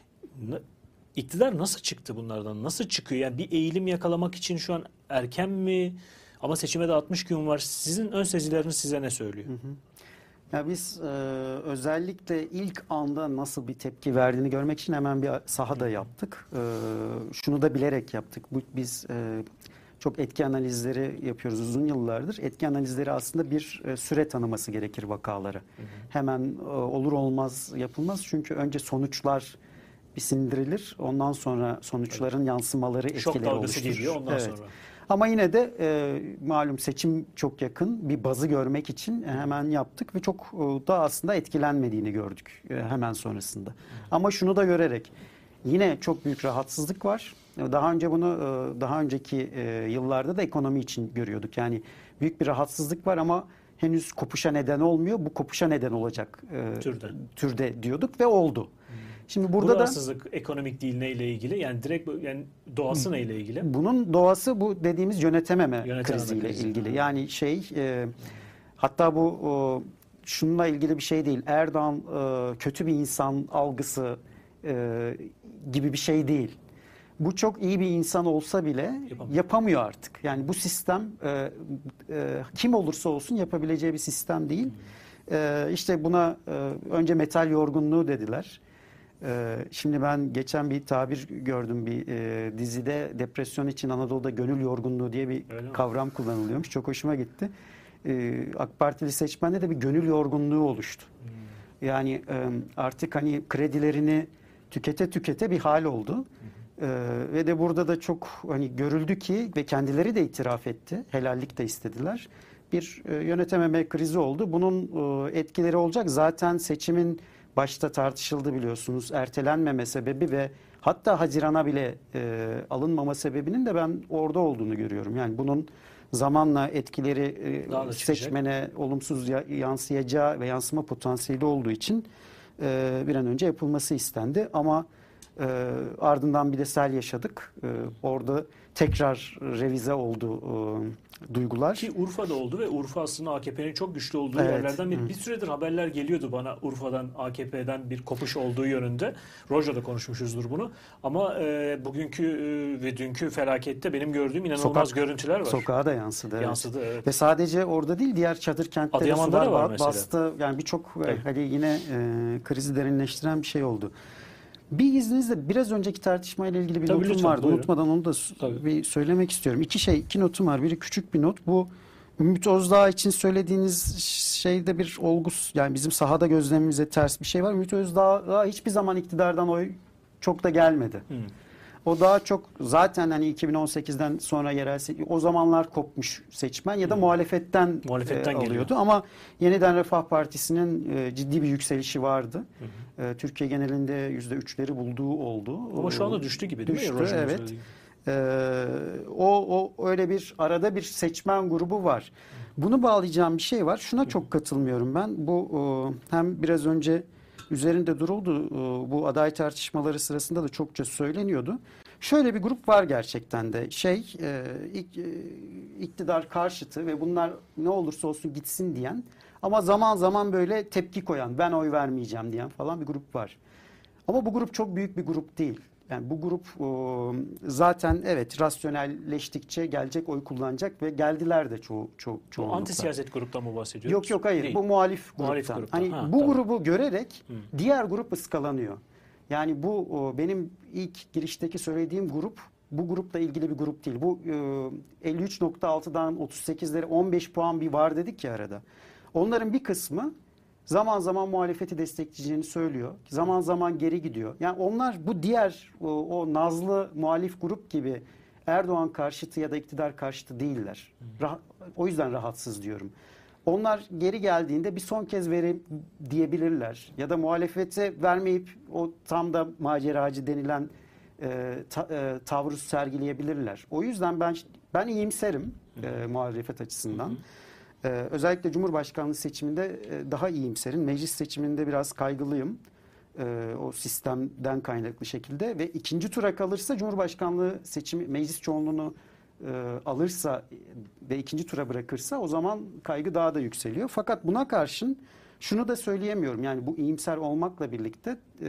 iktidar nasıl çıktı bunlardan? Nasıl çıkıyor? Yani bir eğilim yakalamak için şu an erken mi? Ama seçime de altmış gün var. Sizin ön sezileriniz size ne söylüyor? Hı hı. Ya biz e, özellikle ilk anda nasıl bir tepki verdiğini görmek için hemen bir sahada yaptık. E, şunu da bilerek yaptık. Bu, biz e, çok etki analizleri yapıyoruz uzun yıllardır. Etki analizleri aslında bir e, süre tanıması gerekir vakaları. Hı hı. Hemen e, olur olmaz yapılmaz. Çünkü önce sonuçlar bir sindirilir. Ondan sonra sonuçların evet. yansımaları, etkileri oluşturur. Şok dalgası geliyor ondan evet. sonra. Ama yine de e, malum seçim çok yakın, bir bazı görmek için hemen yaptık ve çok e, da aslında etkilenmediğini gördük e, hemen sonrasında. Hı. Ama şunu da görerek yine çok büyük rahatsızlık var. Daha önce bunu e, daha önceki e, yıllarda da ekonomi için görüyorduk. Yani büyük bir rahatsızlık var ama henüz kopuşa neden olmuyor. Bu kopuşa neden olacak e, türde. türde diyorduk ve oldu. Hı. Şimdi burada bu da rahatsızlık ekonomik değil, neyle ilgili? Yani direkt yani doğası neyle ilgili? Bunun doğası bu dediğimiz yönetememe, yönetememe kriziyle krizi. ilgili. Yani şey e, hatta bu o, şununla ilgili bir şey değil. Erdoğan e, kötü bir insan algısı e, gibi bir şey değil. Bu çok iyi bir insan olsa bile yapamıyor, yapamıyor artık. Yani bu sistem e, e, kim olursa olsun yapabileceği bir sistem değil. Hmm. E, işte buna e, önce metal yorgunluğu dediler. Şimdi ben geçen bir tabir gördüm bir e, dizide, depresyon için Anadolu'da gönül yorgunluğu diye bir Öyle kavram mi? kullanılıyormuş. Çok hoşuma gitti. E, AK Partili seçmende de bir gönül yorgunluğu oluştu. Hmm. Yani e, artık hani kredilerini tükete tükete bir hal oldu. Hmm. E, ve de burada da çok hani görüldü ki ve kendileri de itiraf etti. Helallik de istediler. Bir e, yönetememe krizi oldu. Bunun e, etkileri olacak. Zaten seçimin başta tartışıldı biliyorsunuz, ertelenmeme sebebi ve hatta Haziran'a bile e, alınmama sebebinin de ben orada olduğunu görüyorum. Yani bunun zamanla etkileri e, seçmene olumsuz yansıyacağı ve yansıma potansiyeli olduğu için e, bir an önce yapılması istendi. Ama Ee, ardından bir de sel yaşadık. Ee, orada tekrar revize oldu e, duygular. Ki Urfa'da oldu ve Urfa aslında A K P'nin çok güçlü olduğu Evet. yerlerden biri. Bir süredir haberler geliyordu bana Urfa'dan A K P'den bir kopuş olduğu yönünde. Roja'da konuşmuşuzdur bunu. Ama e, bugünkü e, ve dünkü felakette benim gördüğüm inanılmaz Sokak- görüntüler var. Sokağa da yansıdı. Evet. Yansıdı, evet. Ve sadece orada değil, diğer çadır kentlere Adıyaman'da sular da var ba- mesela. bastı. Yani birçok e, Tabii. hani yine e, krizi derinleştiren bir şey oldu. Bir izninizle biraz önceki tartışmayla ilgili bir Tabii, notum lütfen, vardı. buyurun. Unutmadan onu da s- Tabii. bir söylemek istiyorum. İki şey, iki notum var. Biri küçük bir not. Bu Ümit Özdağ için söylediğiniz şeyde bir olgus, yani bizim sahada gözlemimize ters bir şey var. Ümit Özdağ'a hiçbir zaman iktidardan oy çok da gelmedi. Hmm. O daha çok zaten hani iki bin on sekizden sonra yerel se- o zamanlar kopmuş seçmen ya da Hmm. muhalefetten, Muhalefetten e, geliyor. alıyordu. Ama Yeniden Refah Partisi'nin e, ciddi bir yükselişi vardı. E, Türkiye genelinde yüzde üçleri bulduğu oldu. Ama şu anda düştü gibi değil Düştü, mi? Roja'nın evet. söylediği gibi. Ee, o, o öyle bir arada bir seçmen grubu var. Bunu bağlayacağım bir şey var. Şuna çok katılmıyorum ben. Bu e, hem biraz önce üzerinde duruldu. e, Bu aday tartışmaları sırasında da çokça söyleniyordu. Şöyle bir grup var gerçekten de. Şey, e, ik- e, iktidar karşıtı ve bunlar ne olursa olsun gitsin diyen ama zaman zaman böyle tepki koyan, ben oy vermeyeceğim diyen falan bir grup var. Ama bu grup çok büyük bir grup değil. Yani bu grup e, zaten evet rasyonelleştikçe gelecek, oy kullanacak ve geldiler de çoğu çok Bu çoğunlukla. anti siyaset gruptan mı bahsediyoruz? Yok yok hayır. Değil. Bu muhalif gruptan. Muhalif gruptan. Hani Ha, bu tamam. grubu görerek Hı. diğer grup ıskalanıyor. Yani bu o, benim ilk girişteki söylediğim grup bu grupla ilgili bir grup değil. Bu e, elli üç nokta altıdan otuz sekizlere on beş puan bir var dedik ya arada. Onların bir kısmı zaman zaman muhalefeti destekleyeceğini söylüyor. Zaman zaman geri gidiyor. Yani onlar bu diğer o, o nazlı muhalif grup gibi Erdoğan karşıtı ya da iktidar karşıtı değiller. Rah- o yüzden rahatsız diyorum. Onlar geri geldiğinde bir son kez verim diyebilirler. Ya da muhalefete vermeyip o tam da maceracı denilen e, ta, e, tavrı sergileyebilirler. O yüzden ben ben iyimserim e, muhalefet açısından. Ee, özellikle Cumhurbaşkanlığı seçiminde e, daha iyimserim. Meclis seçiminde biraz kaygılıyım. Ee, o sistemden kaynaklı şekilde ve ikinci tura kalırsa Cumhurbaşkanlığı seçimi meclis çoğunluğunu e, alırsa ve ikinci tura bırakırsa o zaman kaygı daha da yükseliyor. Fakat buna karşın şunu da söyleyemiyorum. Yani bu iyimser olmakla birlikte e,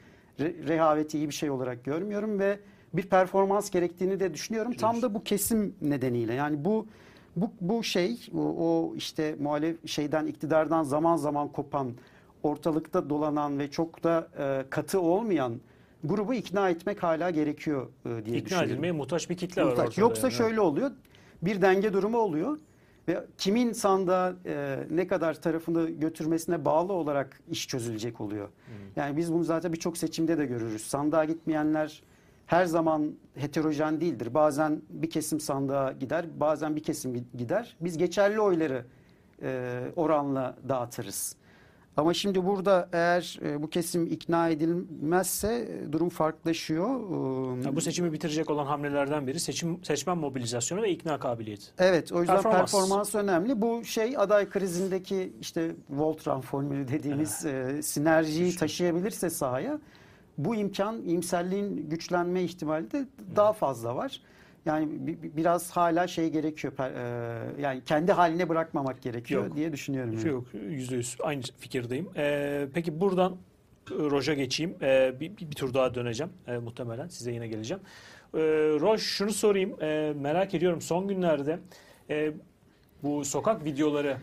re- rehaveti iyi bir şey olarak görmüyorum ve bir performans gerektiğini de düşünüyorum. Tam da bu kesim nedeniyle. Yani bu Bu, bu şey o, o işte muhalef şeyden iktidardan zaman zaman kopan ortalıkta dolanan ve çok da e, katı olmayan grubu ikna etmek hala gerekiyor e, diye İkna düşünüyorum. edilmeye muhtaç bir kitle var Muhtaç. ortada. Yoksa yani. şöyle oluyor, bir denge durumu oluyor ve kimin sandığa e, ne kadar tarafını götürmesine bağlı olarak iş çözülecek oluyor. Hmm. Yani biz bunu zaten birçok seçimde de görürüz. Sandığa gitmeyenler her zaman heterojen değildir. Bazen bir kesim sandığa gider, bazen bir kesim gider. Biz geçerli oyları e, oranla dağıtırız. Ama şimdi burada eğer e, bu kesim ikna edilmezse e, durum farklılaşıyor. E, Ya bu seçimi bitirecek olan hamlelerden biri seçim seçmen mobilizasyonu ve ikna kabiliyeti. Evet, o yüzden Performans. performans, önemli. Bu şey aday krizindeki işte Voltran formülü dediğimiz e, sinerjiyi taşıyabilirse sahaya bu imkan, iyimserliğin güçlenme ihtimali de daha fazla var. Yani bi- bi- biraz hala şey gerekiyor, per- e, yani kendi haline bırakmamak gerekiyor Yok. diye düşünüyorum. Şey yok, yüzde yüz aynı fikirdeyim. Ee, peki buradan e, Roj'a geçeyim. Ee, bir, bir, bir tur daha döneceğim e, muhtemelen. Size yine geleceğim. Ee, Roj, şunu sorayım. Ee, merak ediyorum, son günlerde e, bu sokak videoları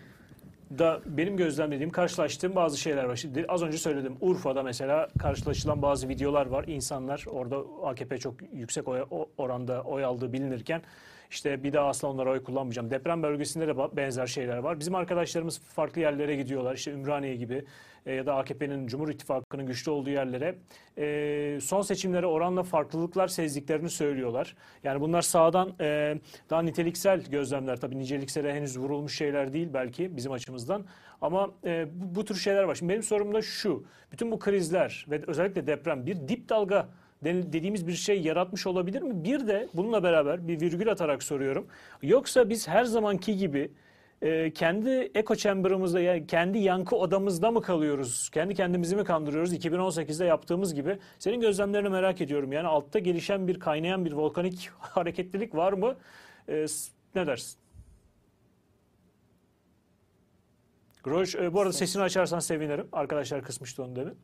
da benim gözlemlediğim, karşılaştığım bazı şeyler var. Şimdi az önce söyledim. Urfa'da mesela karşılaşılan bazı videolar var. İnsanlar orada A K P çok yüksek oy, oranda oy aldığı bilinirken işte bir daha asla onlara oy kullanmayacağım. Deprem bölgesinde de benzer şeyler var. Bizim arkadaşlarımız farklı yerlere gidiyorlar. İşte Ümraniye gibi e, ya da A K P'nin, Cumhur İttifakı'nın güçlü olduğu yerlere e, son seçimlere oranla farklılıklar sezdiklerini söylüyorlar. Yani bunlar sağdan e, daha niteliksel gözlemler. Tabii niceliksele henüz vurulmuş şeyler değil belki bizim açımızdan. Ama e, bu, bu tür şeyler var. Şimdi benim sorum da şu. Bütün bu krizler ve özellikle deprem bir dip dalga dediğimiz bir şey yaratmış olabilir mi? Bir de bununla beraber bir virgül atarak soruyorum. Yoksa biz her zamanki gibi e, kendi echo chamber'ımızda, yani kendi yankı odamızda mı kalıyoruz? Kendi kendimizi mi kandırıyoruz? iki bin on sekizde yaptığımız gibi. Senin gözlemlerini merak ediyorum. Yani altta gelişen bir, kaynayan bir volkanik hareketlilik var mı? E, ne dersin? Roj, e, bu arada sesini açarsan sevinirim. Arkadaşlar kısmıştı onu demin.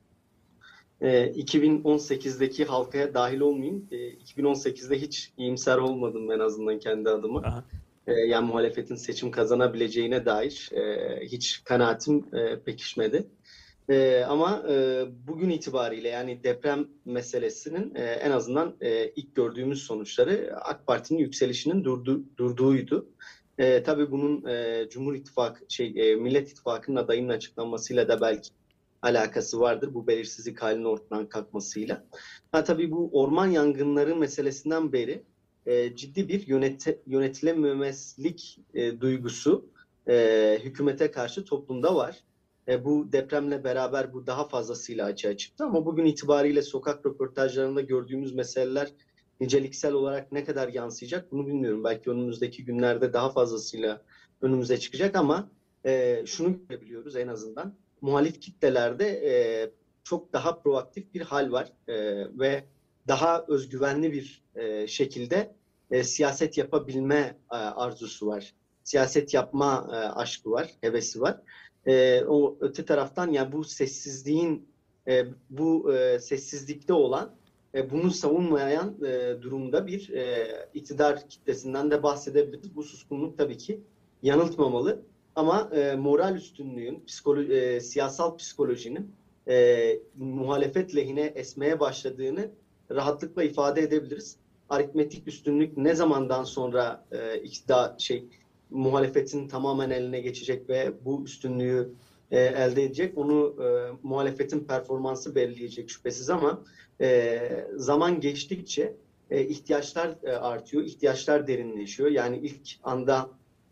E, iki bin on sekizdeki halkaya dahil olmayayım. E, iki bin on sekizde hiç iyimser olmadım en azından kendi adıma. Aha. E, yani muhalefetin seçim kazanabileceğine dair e, hiç kanaatim e, pekişmedi. E, ama e, bugün itibariyle yani deprem meselesinin e, en azından e, ilk gördüğümüz sonuçları AK Parti'nin yükselişinin durdu, durduğuydu. E, tabii bunun e, Cumhur İttifakı, şey, e, Millet İttifakı'nın adayının açıklanmasıyla da belki alakası vardır, bu belirsizlik halinin ortadan kalkmasıyla. Ha, tabii bu orman yangınları meselesinden beri e, ciddi bir yönet yönetilememezlik e, duygusu e, hükümete karşı toplumda var. E, bu depremle beraber bu daha fazlasıyla açığa çıktı ama bugün itibariyle sokak röportajlarında gördüğümüz meseleler niceliksel olarak ne kadar yansıyacak bunu bilmiyorum. Belki önümüzdeki günlerde daha fazlasıyla önümüze çıkacak ama e, şunu görebiliyoruz en azından. Muhalif kitlelerde e, çok daha proaktif bir hal var e, ve daha özgüvenli bir e, şekilde e, siyaset yapabilme e, arzusu var. Siyaset yapma e, aşkı var, hevesi var. E, o öte taraftan yani bu sessizliğin, e, bu e, sessizlikte olan, e, bunu savunmayan e, durumda bir e, iktidar kitlesinden de bahsedebiliriz. Bu suskunluk tabii ki yanıltmamalı. Ama e, moral üstünlüğün, psikolo- e, siyasal psikolojinin e, muhalefet lehine esmeye başladığını rahatlıkla ifade edebiliriz. Aritmetik üstünlük ne zamandan sonra e, iktidar şey muhalefetin tamamen eline geçecek ve bu üstünlüğü e, elde edecek, onu e, muhalefetin performansı belirleyecek şüphesiz ama e, zaman geçtikçe e, ihtiyaçlar e, artıyor, ihtiyaçlar derinleşiyor. Yani ilk anda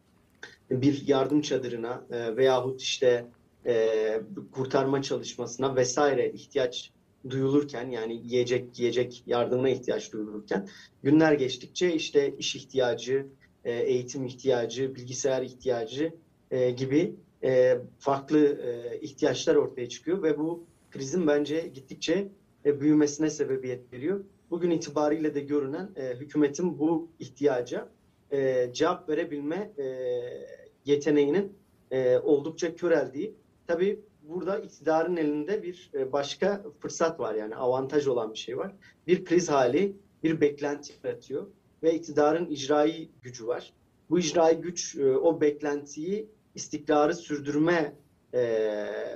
bir yardım çadırına e, veyahut işte e, kurtarma çalışmasına vesaire ihtiyaç duyulurken, yani yiyecek yiyecek yardımına ihtiyaç duyulurken günler geçtikçe işte iş ihtiyacı, e, eğitim ihtiyacı, bilgisayar ihtiyacı e, gibi e, farklı e, ihtiyaçlar ortaya çıkıyor ve bu krizin bence gittikçe e, büyümesine sebebiyet veriyor. Bugün itibariyle de görünen e, hükümetin bu ihtiyaca e, cevap verebilme e, yeteneğinin e, oldukça köreldiği. Tabii burada iktidarın elinde bir e, başka fırsat var, yani avantaj olan bir şey var. Bir kriz hali, bir beklenti yaratıyor ve iktidarın icraî gücü var. Bu icraî güç e, o beklentiyi, istikrarı sürdürme e,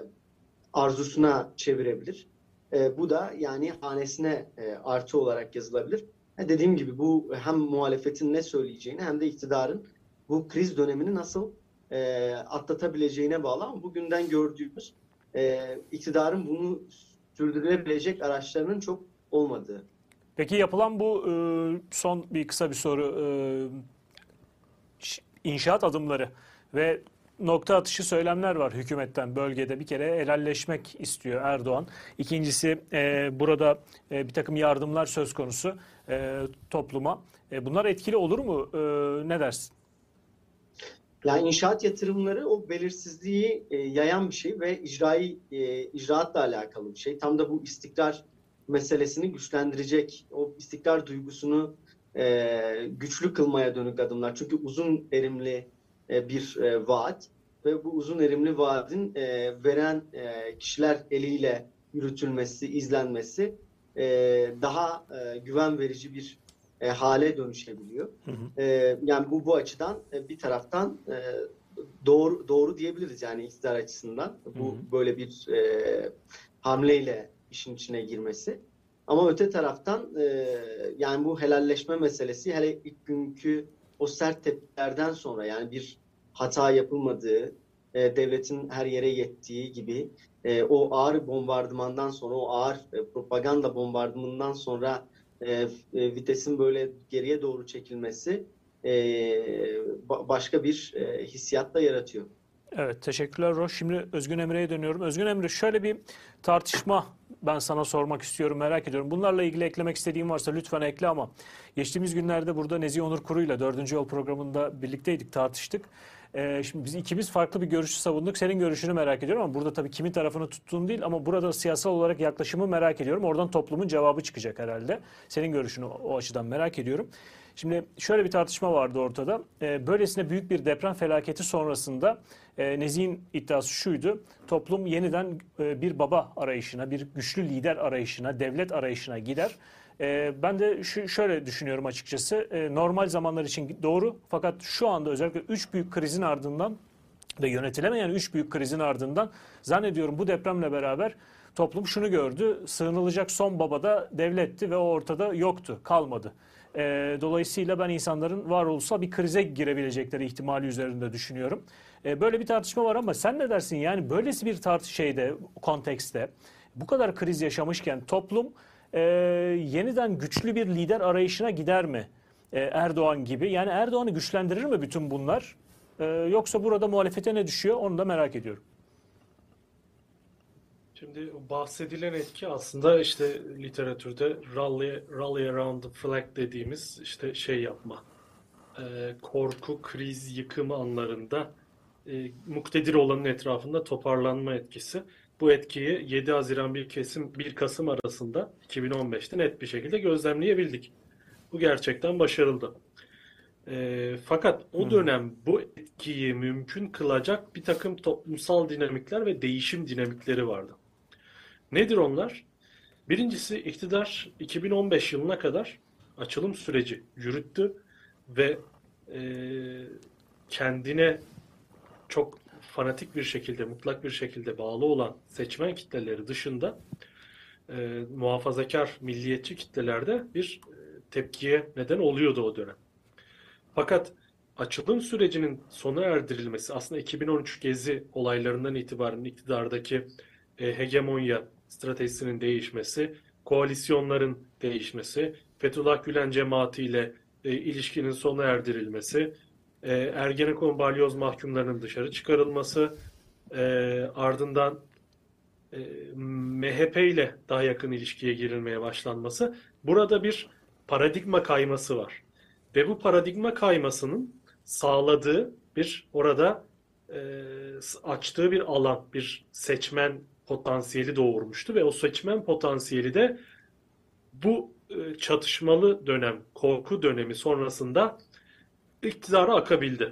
arzusuna çevirebilir. E, bu da yani hanesine e, artı olarak yazılabilir. E, dediğim gibi bu hem muhalefetin ne söyleyeceğini hem de iktidarın bu kriz dönemini nasıl e, atlatabileceğine bağlı ama bugünden gördüğümüz e, iktidarın bunu sürdürülebilecek araçlarının çok olmadığı. Peki yapılan bu e, son bir kısa bir soru, e, inşaat adımları ve nokta atışı söylemler var hükümetten. Bölgede bir kere helalleşmek istiyor Erdoğan. İkincisi e, burada e, bir takım yardımlar söz konusu e, topluma. E, bunlar etkili olur mu? E, ne dersin? Yani inşaat yatırımları o belirsizliği e, yayan bir şey ve icraî e, icraatla alakalı bir şey. Tam da bu istikrar meselesini güçlendirecek, o istikrar duygusunu e, güçlü kılmaya dönük adımlar. Çünkü uzun erimli e, bir e, vaat ve bu uzun erimli vaatin e, veren e, kişiler eliyle yürütülmesi, izlenmesi e, daha e, güven verici bir e, hale dönüşebiliyor. Hı hı. E, yani bu bu açıdan e, bir taraftan e, doğru doğru diyebiliriz yani iktidar açısından bu hı hı. böyle bir e, hamleyle işin içine girmesi. Ama öte taraftan e, yani bu helalleşme meselesi, hele ilk günkü o sert tepkilerden sonra, yani bir hata yapılmadığı, e, devletin her yere yettiği gibi e, o ağır bombardımandan sonra, o ağır e, propaganda bombardımanından sonra e, e, vitesin böyle geriye doğru çekilmesi e, ba- başka bir e, hissiyat da yaratıyor. Evet, teşekkürler Roş. Şimdi Özgün Emre'ye dönüyorum. Özgün Emre, şöyle bir tartışma ben sana sormak istiyorum, merak ediyorum. Bunlarla ilgili eklemek istediğin varsa lütfen ekle ama geçtiğimiz günlerde burada Nezih Onur Kuru'yla dördüncü Yol programında birlikteydik, tartıştık. Ee, şimdi biz ikimiz farklı bir görüşü savunduk. Senin görüşünü merak ediyorum ama burada tabii kimin tarafını tuttuğun değil ama burada siyasal olarak yaklaşımı merak ediyorum. Oradan toplumun cevabı çıkacak herhalde. Senin görüşünü o açıdan merak ediyorum. Şimdi şöyle bir tartışma vardı ortada. Ee, böylesine büyük bir deprem felaketi sonrasında e, Nezih'in iddiası şuydu. Toplum yeniden e, bir baba arayışına, bir güçlü lider arayışına, devlet arayışına gider. E, ben de şu, şöyle düşünüyorum açıkçası. E, normal zamanlar için doğru fakat şu anda özellikle üç büyük krizin ardından ve yönetilemeyen üç büyük krizin ardından zannediyorum bu depremle beraber toplum şunu gördü. Sığınılacak son baba da devletti ve o ortada yoktu, kalmadı. E, dolayısıyla ben insanların varoluşsal bir krize girebilecekleri ihtimali üzerinde düşünüyorum. E, böyle bir tartışma var ama sen ne dersin? Yani böylesi bir tartış şeyde, kontekste bu kadar kriz yaşamışken toplum e, yeniden güçlü bir lider arayışına gider mi? E, Erdoğan gibi. Yani Erdoğan'ı güçlendirir mi bütün bunlar? E, yoksa burada muhalefete ne düşüyor? Onu da merak ediyorum. Şimdi bahsedilen etki aslında işte literatürde rally, rally around the flag dediğimiz işte şey yapma. Ee, korku, kriz, yıkım anlarında e, muktedir olanın etrafında toparlanma etkisi. Bu etkiyi yedi Haziran bir Kesim bir Kasım arasında iki bin on beşte net bir şekilde gözlemleyebildik. Bu gerçekten başarıldı. E, fakat o dönem bu etkiyi mümkün kılacak bir takım toplumsal dinamikler ve değişim dinamikleri vardı. Nedir onlar? Birincisi iktidar iki bin on beş yılına kadar açılım süreci yürüttü ve e, kendine çok fanatik bir şekilde, mutlak bir şekilde bağlı olan seçmen kitleleri dışında e, muhafazakar, milliyetçi kitlelerde bir e, tepkiye neden oluyordu o dönem. Fakat açılım sürecinin sona erdirilmesi aslında iki bin on üç Gezi olaylarından itibaren iktidardaki e, hegemonya stratejisinin değişmesi, koalisyonların değişmesi, Fethullah Gülen cemaatiyle e, ilişkinin sona erdirilmesi, e, Ergenekon balyoz mahkumlarının dışarı çıkarılması, e, ardından e, M H P ile daha yakın ilişkiye girilmeye başlanması, burada bir paradigma kayması var. Ve bu paradigma kaymasının sağladığı bir orada e, açtığı bir alan, bir seçmen potansiyeli doğurmuştu ve o seçmen potansiyeli de bu e, çatışmalı dönem, korku dönemi sonrasında iktidara akabildi.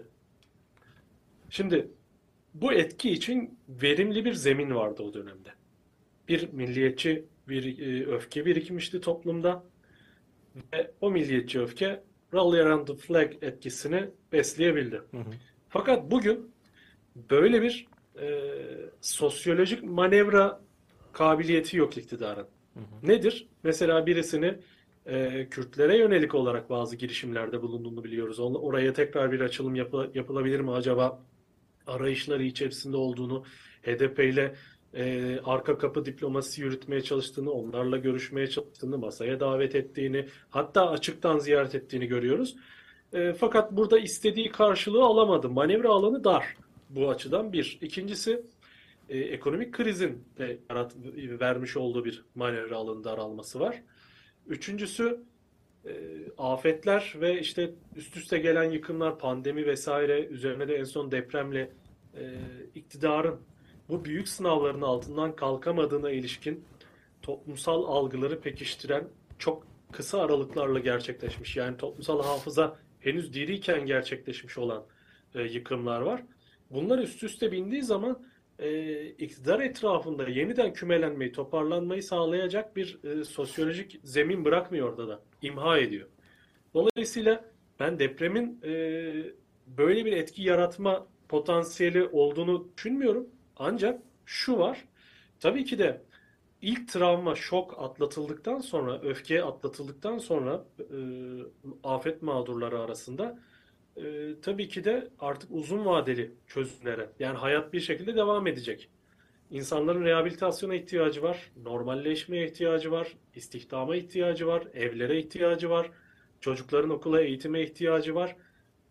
Şimdi bu etki için verimli bir zemin vardı o dönemde. Bir milliyetçi bir e, öfke birikmişti toplumda ve o milliyetçi öfke Rally Around the Flag etkisini besleyebildi. Hı hı. Fakat bugün böyle bir e, sosyolojik manevra kabiliyeti yok iktidarın. Hı hı. Nedir? Mesela birisini e, Kürtlere yönelik olarak bazı girişimlerde bulunduğunu biliyoruz. Oraya tekrar bir açılım yapı, yapılabilir mi acaba? Arayışları içerisinde olduğunu, H D P ile e, arka kapı diplomasi yürütmeye çalıştığını, onlarla görüşmeye çalıştığını, masaya davet ettiğini, hatta açıktan ziyaret ettiğini görüyoruz. E, fakat burada istediği karşılığı alamadı. Manevra alanı dar bu açıdan bir. İkincisi, e, ekonomik krizin de yarat, vermiş olduğu bir manevra alanı daralması var. Üçüncüsü, e, afetler ve işte üst üste gelen yıkımlar, pandemi vesaire, üzerine de en son depremle e, iktidarın bu büyük sınavların altından kalkamadığına ilişkin toplumsal algıları pekiştiren çok kısa aralıklarla gerçekleşmiş. Yani toplumsal hafıza henüz diriyken gerçekleşmiş olan e, yıkımlar var. Bunlar üst üste bindiği zaman e, iktidar etrafında yeniden kümelenmeyi, toparlanmayı sağlayacak bir e, sosyolojik zemin bırakmıyor orada da. İmha ediyor. Dolayısıyla ben depremin e, böyle bir etki yaratma potansiyeli olduğunu düşünmüyorum. Ancak şu var, tabii ki de ilk travma, şok atlatıldıktan sonra, öfke atlatıldıktan sonra e, afet mağdurları arasında e, tabii ki de artık uzun vadeli çözümlere, yani hayat bir şekilde devam edecek. İnsanların rehabilitasyona ihtiyacı var, normalleşmeye ihtiyacı var, istihdama ihtiyacı var, evlere ihtiyacı var, çocukların okula, eğitime ihtiyacı var.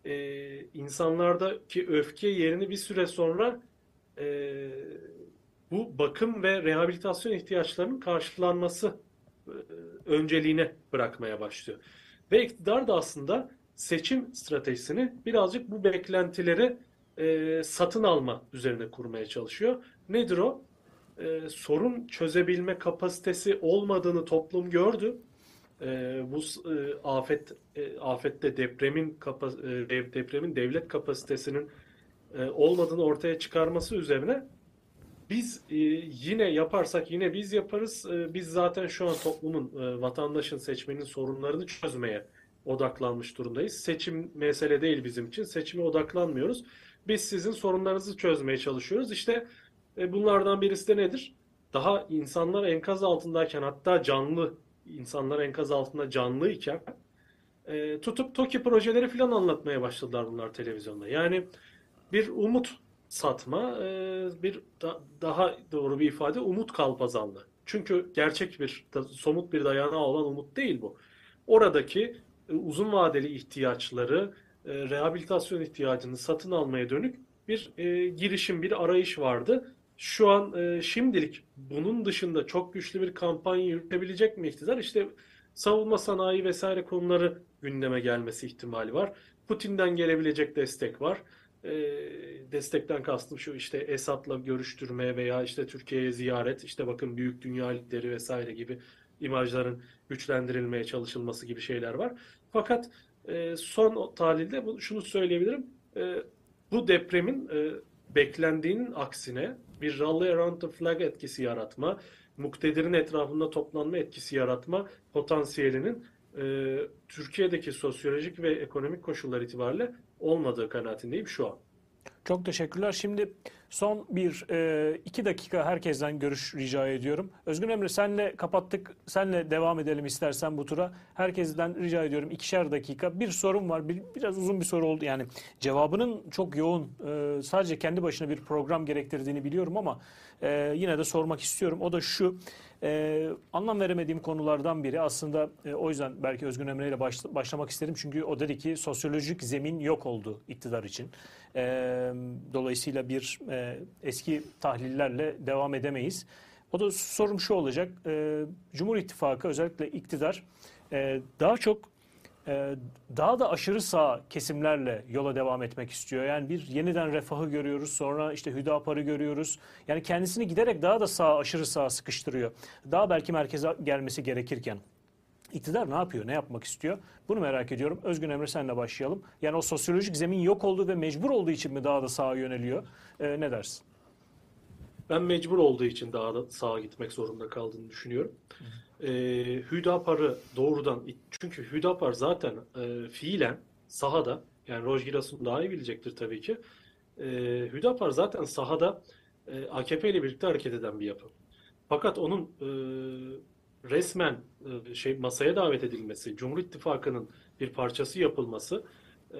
e, insanlardaki öfke yerini bir süre sonra e, bu bakım ve rehabilitasyon ihtiyaçlarının karşılanması e, önceliğine bırakmaya başlıyor. Ve iktidar da aslında seçim stratejisini birazcık bu beklentileri e, satın alma üzerine kurmaya çalışıyor. Nedir o? E, sorun çözebilme kapasitesi olmadığını toplum gördü. E, bu e, afet e, afette depremin kapa, e, depremin devlet kapasitesinin e, olmadığını ortaya çıkarması üzerine biz e, yine yaparsak yine biz yaparız. E, biz zaten şu an toplumun, e, vatandaşın, seçmenin sorunlarını çözmeye odaklanmış durumdayız. Seçim mesele değil bizim için. Seçime odaklanmıyoruz. Biz sizin sorunlarınızı çözmeye çalışıyoruz. İşte e, bunlardan birisi de nedir? Daha insanlar enkaz altındayken, hatta canlı insanlar enkaz altında canlıyken e, tutup TOKİ projeleri falan anlatmaya başladılar bunlar televizyonda. Yani bir umut satma, e, bir da- daha doğru bir ifade umut kalpazanlığı. Çünkü gerçek bir, da- somut bir dayanağı olan umut değil bu. Oradaki e, uzun vadeli ihtiyaçları, e, rehabilitasyon ihtiyacını satın almaya dönük bir e, girişim, bir arayış vardı. Şu an e, şimdilik bunun dışında çok güçlü bir kampanya yürütebilecek mi iktidar? İşte savunma sanayi vesaire konuları gündeme gelmesi ihtimali var. Putin'den gelebilecek destek var. E, destekten kastım şu, işte Esad'la görüştürme veya işte Türkiye'ye ziyaret, işte bakın büyük dünya lideri vesaire gibi imajların güçlendirilmeye çalışılması gibi şeyler var. Fakat e, son tahlilde bu, şunu söyleyebilirim. E, bu depremin e, beklendiğinin aksine bir rally around the flag etkisi yaratma, muktedirin etrafında toplanma etkisi yaratma potansiyelinin e, Türkiye'deki sosyolojik ve ekonomik koşullar itibariyle olmadığı kanaatindeyim şu an. Çok teşekkürler. Şimdi son bir e, iki dakika herkesten görüş rica ediyorum. Özgün Emre, senle kapattık. Senle devam edelim istersen bu tura. Herkesten rica ediyorum ikişer dakika. Bir sorum var. Bir, biraz uzun bir soru oldu. Yani cevabının çok yoğun, e, sadece kendi başına bir program gerektirdiğini biliyorum ama e, yine de sormak istiyorum. O da şu. Ee, anlam veremediğim konulardan biri aslında, e, o yüzden belki Özgün Emre ile baş, başlamak isterim. Çünkü o dedi ki sosyolojik zemin yok oldu iktidar için. Ee, dolayısıyla bir e, eski tahlillerle devam edemeyiz. O da sorum şu olacak. E, Cumhur İttifakı, özellikle iktidar e, daha çok Ee, daha da aşırı sağ kesimlerle yola devam etmek istiyor. Yani bir yeniden Refah'ı görüyoruz, sonra işte Hüdapar'ı görüyoruz. Yani kendisini giderek daha da sağ, aşırı sağa sıkıştırıyor. Daha belki merkeze gelmesi gerekirken. İktidar ne yapıyor, ne yapmak istiyor? Bunu merak ediyorum. Özgün Emre, senle başlayalım. Yani o sosyolojik zemin yok olduğu ve mecbur olduğu için mi daha da sağa yöneliyor? Ee, ne dersin? Ben mecbur olduğu için daha da sağa gitmek zorunda kaldığını düşünüyorum. Ee, Hüdapar'ı doğrudan, çünkü Hüdapar zaten e, fiilen sahada, yani Roj Girasun daha iyi bilecektir tabii ki. E, Hüdapar zaten sahada e, A K P ile birlikte hareket eden bir yapı. Fakat onun e, resmen e, şey masaya davet edilmesi, Cumhur İttifakı'nın bir parçası yapılması e,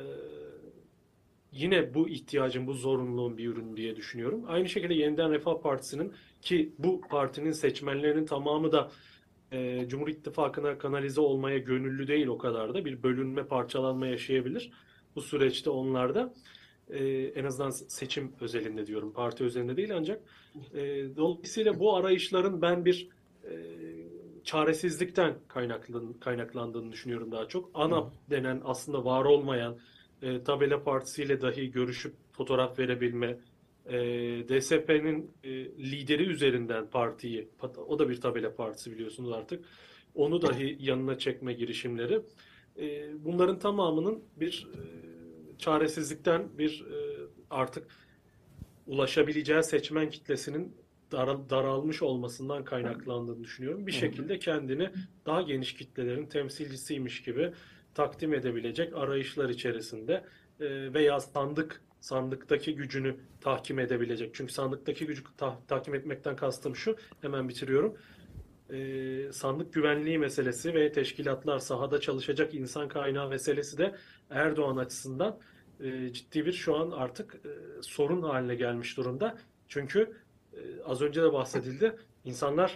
yine bu ihtiyacın, bu zorunluluğun bir ürünü diye düşünüyorum. Aynı şekilde Yeniden Refah Partisi'nin, ki bu partinin seçmenlerinin tamamı da e, Cumhur İttifakı'na kanalize olmaya gönüllü değil, o kadar da bir bölünme, parçalanma yaşayabilir. Bu süreçte onlar da e, en azından seçim özelinde diyorum, parti özelinde değil, ancak e, dolayısıyla bu arayışların ben bir e, çaresizlikten kaynaklan, kaynaklandığını düşünüyorum daha çok. ANAP denen, aslında var olmayan, e, tabela partisiyle dahi görüşüp fotoğraf verebilme, e, D S P'nin e, lideri üzerinden partiyi, o da bir tabela partisi biliyorsunuz artık, onu dahi yanına çekme girişimleri, e, bunların tamamının bir e, çaresizlikten, bir e, artık ulaşabileceği seçmen kitlesinin daral- daralmış olmasından kaynaklandığını düşünüyorum. Bir şekilde kendini daha geniş kitlelerin temsilcisiymiş gibi takdim edebilecek arayışlar içerisinde e, veya sandık sandıktaki gücünü tahkim edebilecek. Çünkü sandıktaki gücü ta- tahkim etmekten kastım şu, hemen bitiriyorum. E, sandık güvenliği meselesi ve teşkilatlar, sahada çalışacak insan kaynağı meselesi de Erdoğan açısından e, ciddi bir, şu an artık e, sorun haline gelmiş durumda. Çünkü e, az önce de bahsedildi, insanlar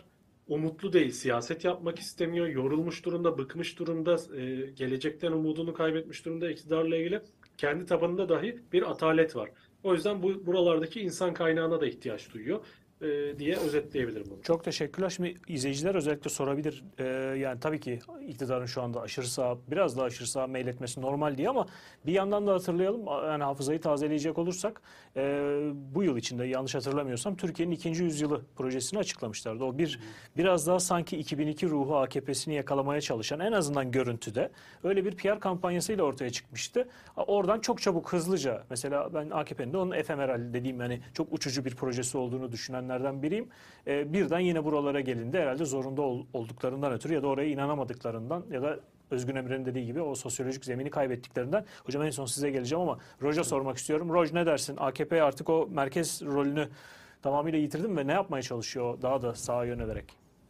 umutlu değil, siyaset yapmak istemiyor, yorulmuş durumda, bıkmış durumda, e, gelecekten umudunu kaybetmiş durumda iktidarla ilgili. Kendi tabanında dahi bir atalet var. O yüzden bu buralardaki insan kaynağına da ihtiyaç duyuyor e, diye özetleyebilirim bunu. Çok teşekkürler. Şimdi izleyiciler özellikle sorabilir. Ee, yani tabii ki iktidarın şu anda aşırı sağa, biraz daha aşırı sağa meyletmesi normal diye ama bir yandan da hatırlayalım. Yani hafızayı tazeleyecek olursak e, bu yıl içinde yanlış hatırlamıyorsam Türkiye'nin ikinci yüzyılı projesini açıklamışlardı. O bir biraz daha sanki iki bin iki ruhu A K P'sini yakalamaya çalışan, en azından görüntüde öyle bir P R kampanyasıyla ortaya çıkmıştı. Oradan çok çabuk, hızlıca, mesela ben A K P'nin de onun efemeral dediğim, yani çok uçucu bir projesi olduğunu düşünenlerden biriyim. Ee, birden yine buralara gelindi. Herhalde zorunda ol, olduklarından ötürü ya da oraya inanamadıklarından ya da Özgün Emre'nin dediği gibi o sosyolojik zemini kaybettiklerinden. Hocam en son size geleceğim ama Roj'a sormak istiyorum. Roj, ne dersin? A K P artık o merkez rolünü tamamıyla yitirdi mi ve ne yapmaya çalışıyor daha da sağa yönelerek?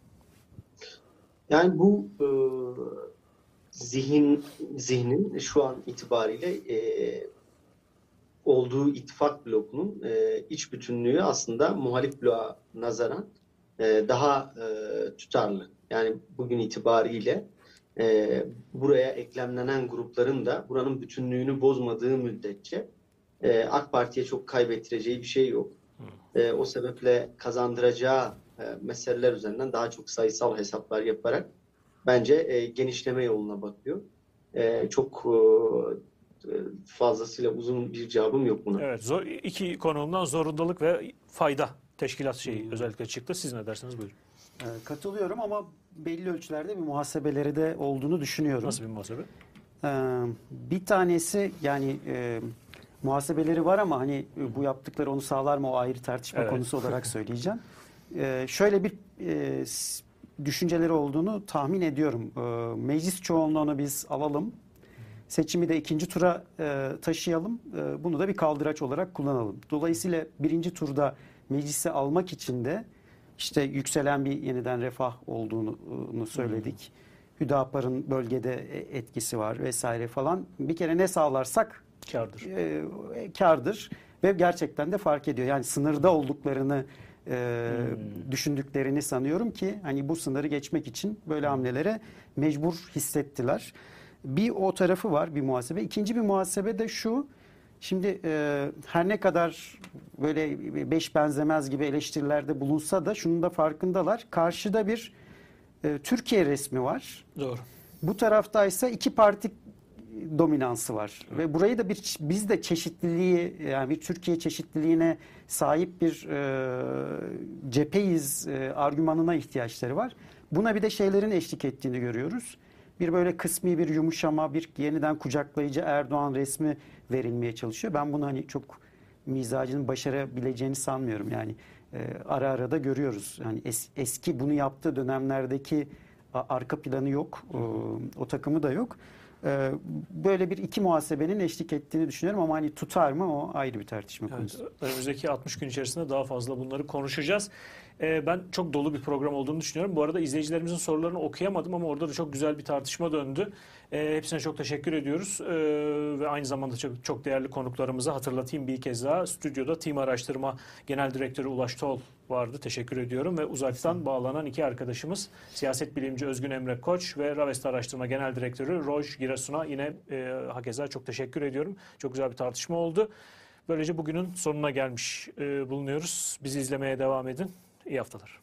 Yani bu e, zihin zihnin şu an itibariyle e, olduğu ittifak blokunun e, iç bütünlüğü aslında muhalif bloğa nazaran e, daha e, tutarlı. Yani bugün itibariyle e, buraya eklemlenen grupların da buranın bütünlüğünü bozmadığı müddetçe e, AK Parti'ye çok kaybettireceği bir şey yok. E, o sebeple kazandıracağı e, meseleler üzerinden daha çok sayısal hesaplar yaparak bence e, genişleme yoluna bakıyor. E, çok e, fazlasıyla uzun bir cevabım yok buna. Evet, zor, iki konuğumdan zorundalık ve fayda teşkilat şeyi hmm. özellikle çıktı. Siz ne dersiniz, buyurun. E, katılıyorum ama belli ölçülerde bir muhasebeleri de olduğunu düşünüyorum. Nasıl bir muhasebe? E, bir tanesi, yani e, muhasebeleri var ama hani bu yaptıkları onu sağlar mı, o ayrı tartışma evet. konusu olarak söyleyeceğim. E, şöyle bir e, düşünceleri olduğunu tahmin ediyorum. E, meclis çoğunluğunu biz alalım. Seçimi de ikinci tura e, taşıyalım. E, bunu da bir kaldıraç olarak kullanalım. Dolayısıyla birinci turda meclise almak için de işte yükselen bir yeniden refah olduğunu söyledik. Hmm. Hüdapar'ın bölgede etkisi var vesaire falan. Bir kere ne sağlarsak kârdır. E, kârdır ve gerçekten de fark ediyor. Yani sınırda olduklarını e, hmm. düşündüklerini sanıyorum ki hani bu sınırı geçmek için böyle hamlelere mecbur hissettiler. Bir o tarafı var, bir muhasebe. İkinci bir muhasebe de şu. Şimdi e, her ne kadar böyle beş benzemez gibi eleştirilerde bulunsa da şunun da farkındalar. Karşıda bir e, Türkiye resmi var. Doğru. Bu taraftaysa iki parti dominansı var. Evet. Ve burayı da bir biz de çeşitliliği, yani bir Türkiye çeşitliliğine sahip bir e, cepheyiz e, argümanına ihtiyaçları var. Buna bir de şeylerin eşlik ettiğini görüyoruz. Bir böyle kısmi bir yumuşama, bir yeniden kucaklayıcı Erdoğan resmi verilmeye çalışıyor. Ben bunu hani çok mizacının başarabileceğini sanmıyorum. Yani e, ara ara da görüyoruz. Yani es, eski bunu yaptığı dönemlerdeki a, arka planı yok. O, o takımı da yok. E, böyle bir iki muhasebenin eşlik ettiğini düşünüyorum ama hani tutar mı, o ayrı bir tartışma evet, konusu. Önümüzdeki altmış gün içerisinde daha fazla bunları konuşacağız. Ben çok dolu bir program olduğunu düşünüyorum. Bu arada izleyicilerimizin sorularını okuyamadım ama orada da çok güzel bir tartışma döndü. Hepsine çok teşekkür ediyoruz. Ve aynı zamanda çok, çok değerli konuklarımıza hatırlatayım bir kez daha. Stüdyoda Team Araştırma Genel Direktörü Ulaş Tol vardı. Teşekkür ediyorum. Ve uzaktan bağlanan iki arkadaşımız, siyaset bilimci Özgün Emre Koç ve Ravesta Araştırma Genel Direktörü Roj Girasun'a yine e, hakeza çok teşekkür ediyorum. Çok güzel bir tartışma oldu. Böylece bugünün sonuna gelmiş e, bulunuyoruz. Bizi izlemeye devam edin. İyi haftalar.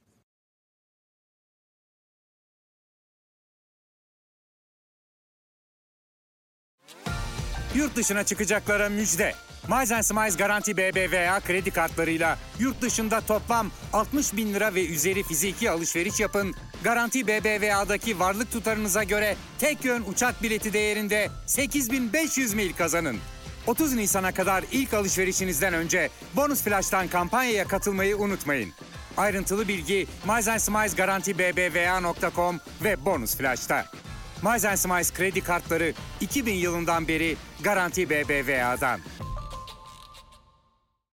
Yurt dışına çıkacaklara müjde. Miles Smiles Garanti B B V A kredi kartlarıyla yurt dışında toplam altmış bin lira ve üzeri fiziki alışveriş yapın. Garanti B B V A'daki varlık tutarınıza göre tek yön uçak bileti değerinde sekiz bin beş yüz mil kazanın. otuz Nisan'a kadar ilk alışverişinizden önce Bonus Flash'tan kampanyaya katılmayı unutmayın. Ayrıntılı bilgi Miles Smiles Garanti B B V A nokta com ve Bonus Flash'ta. Miles Smiles kredi kartları iki bin yılından beri Garanti B B V A'dan.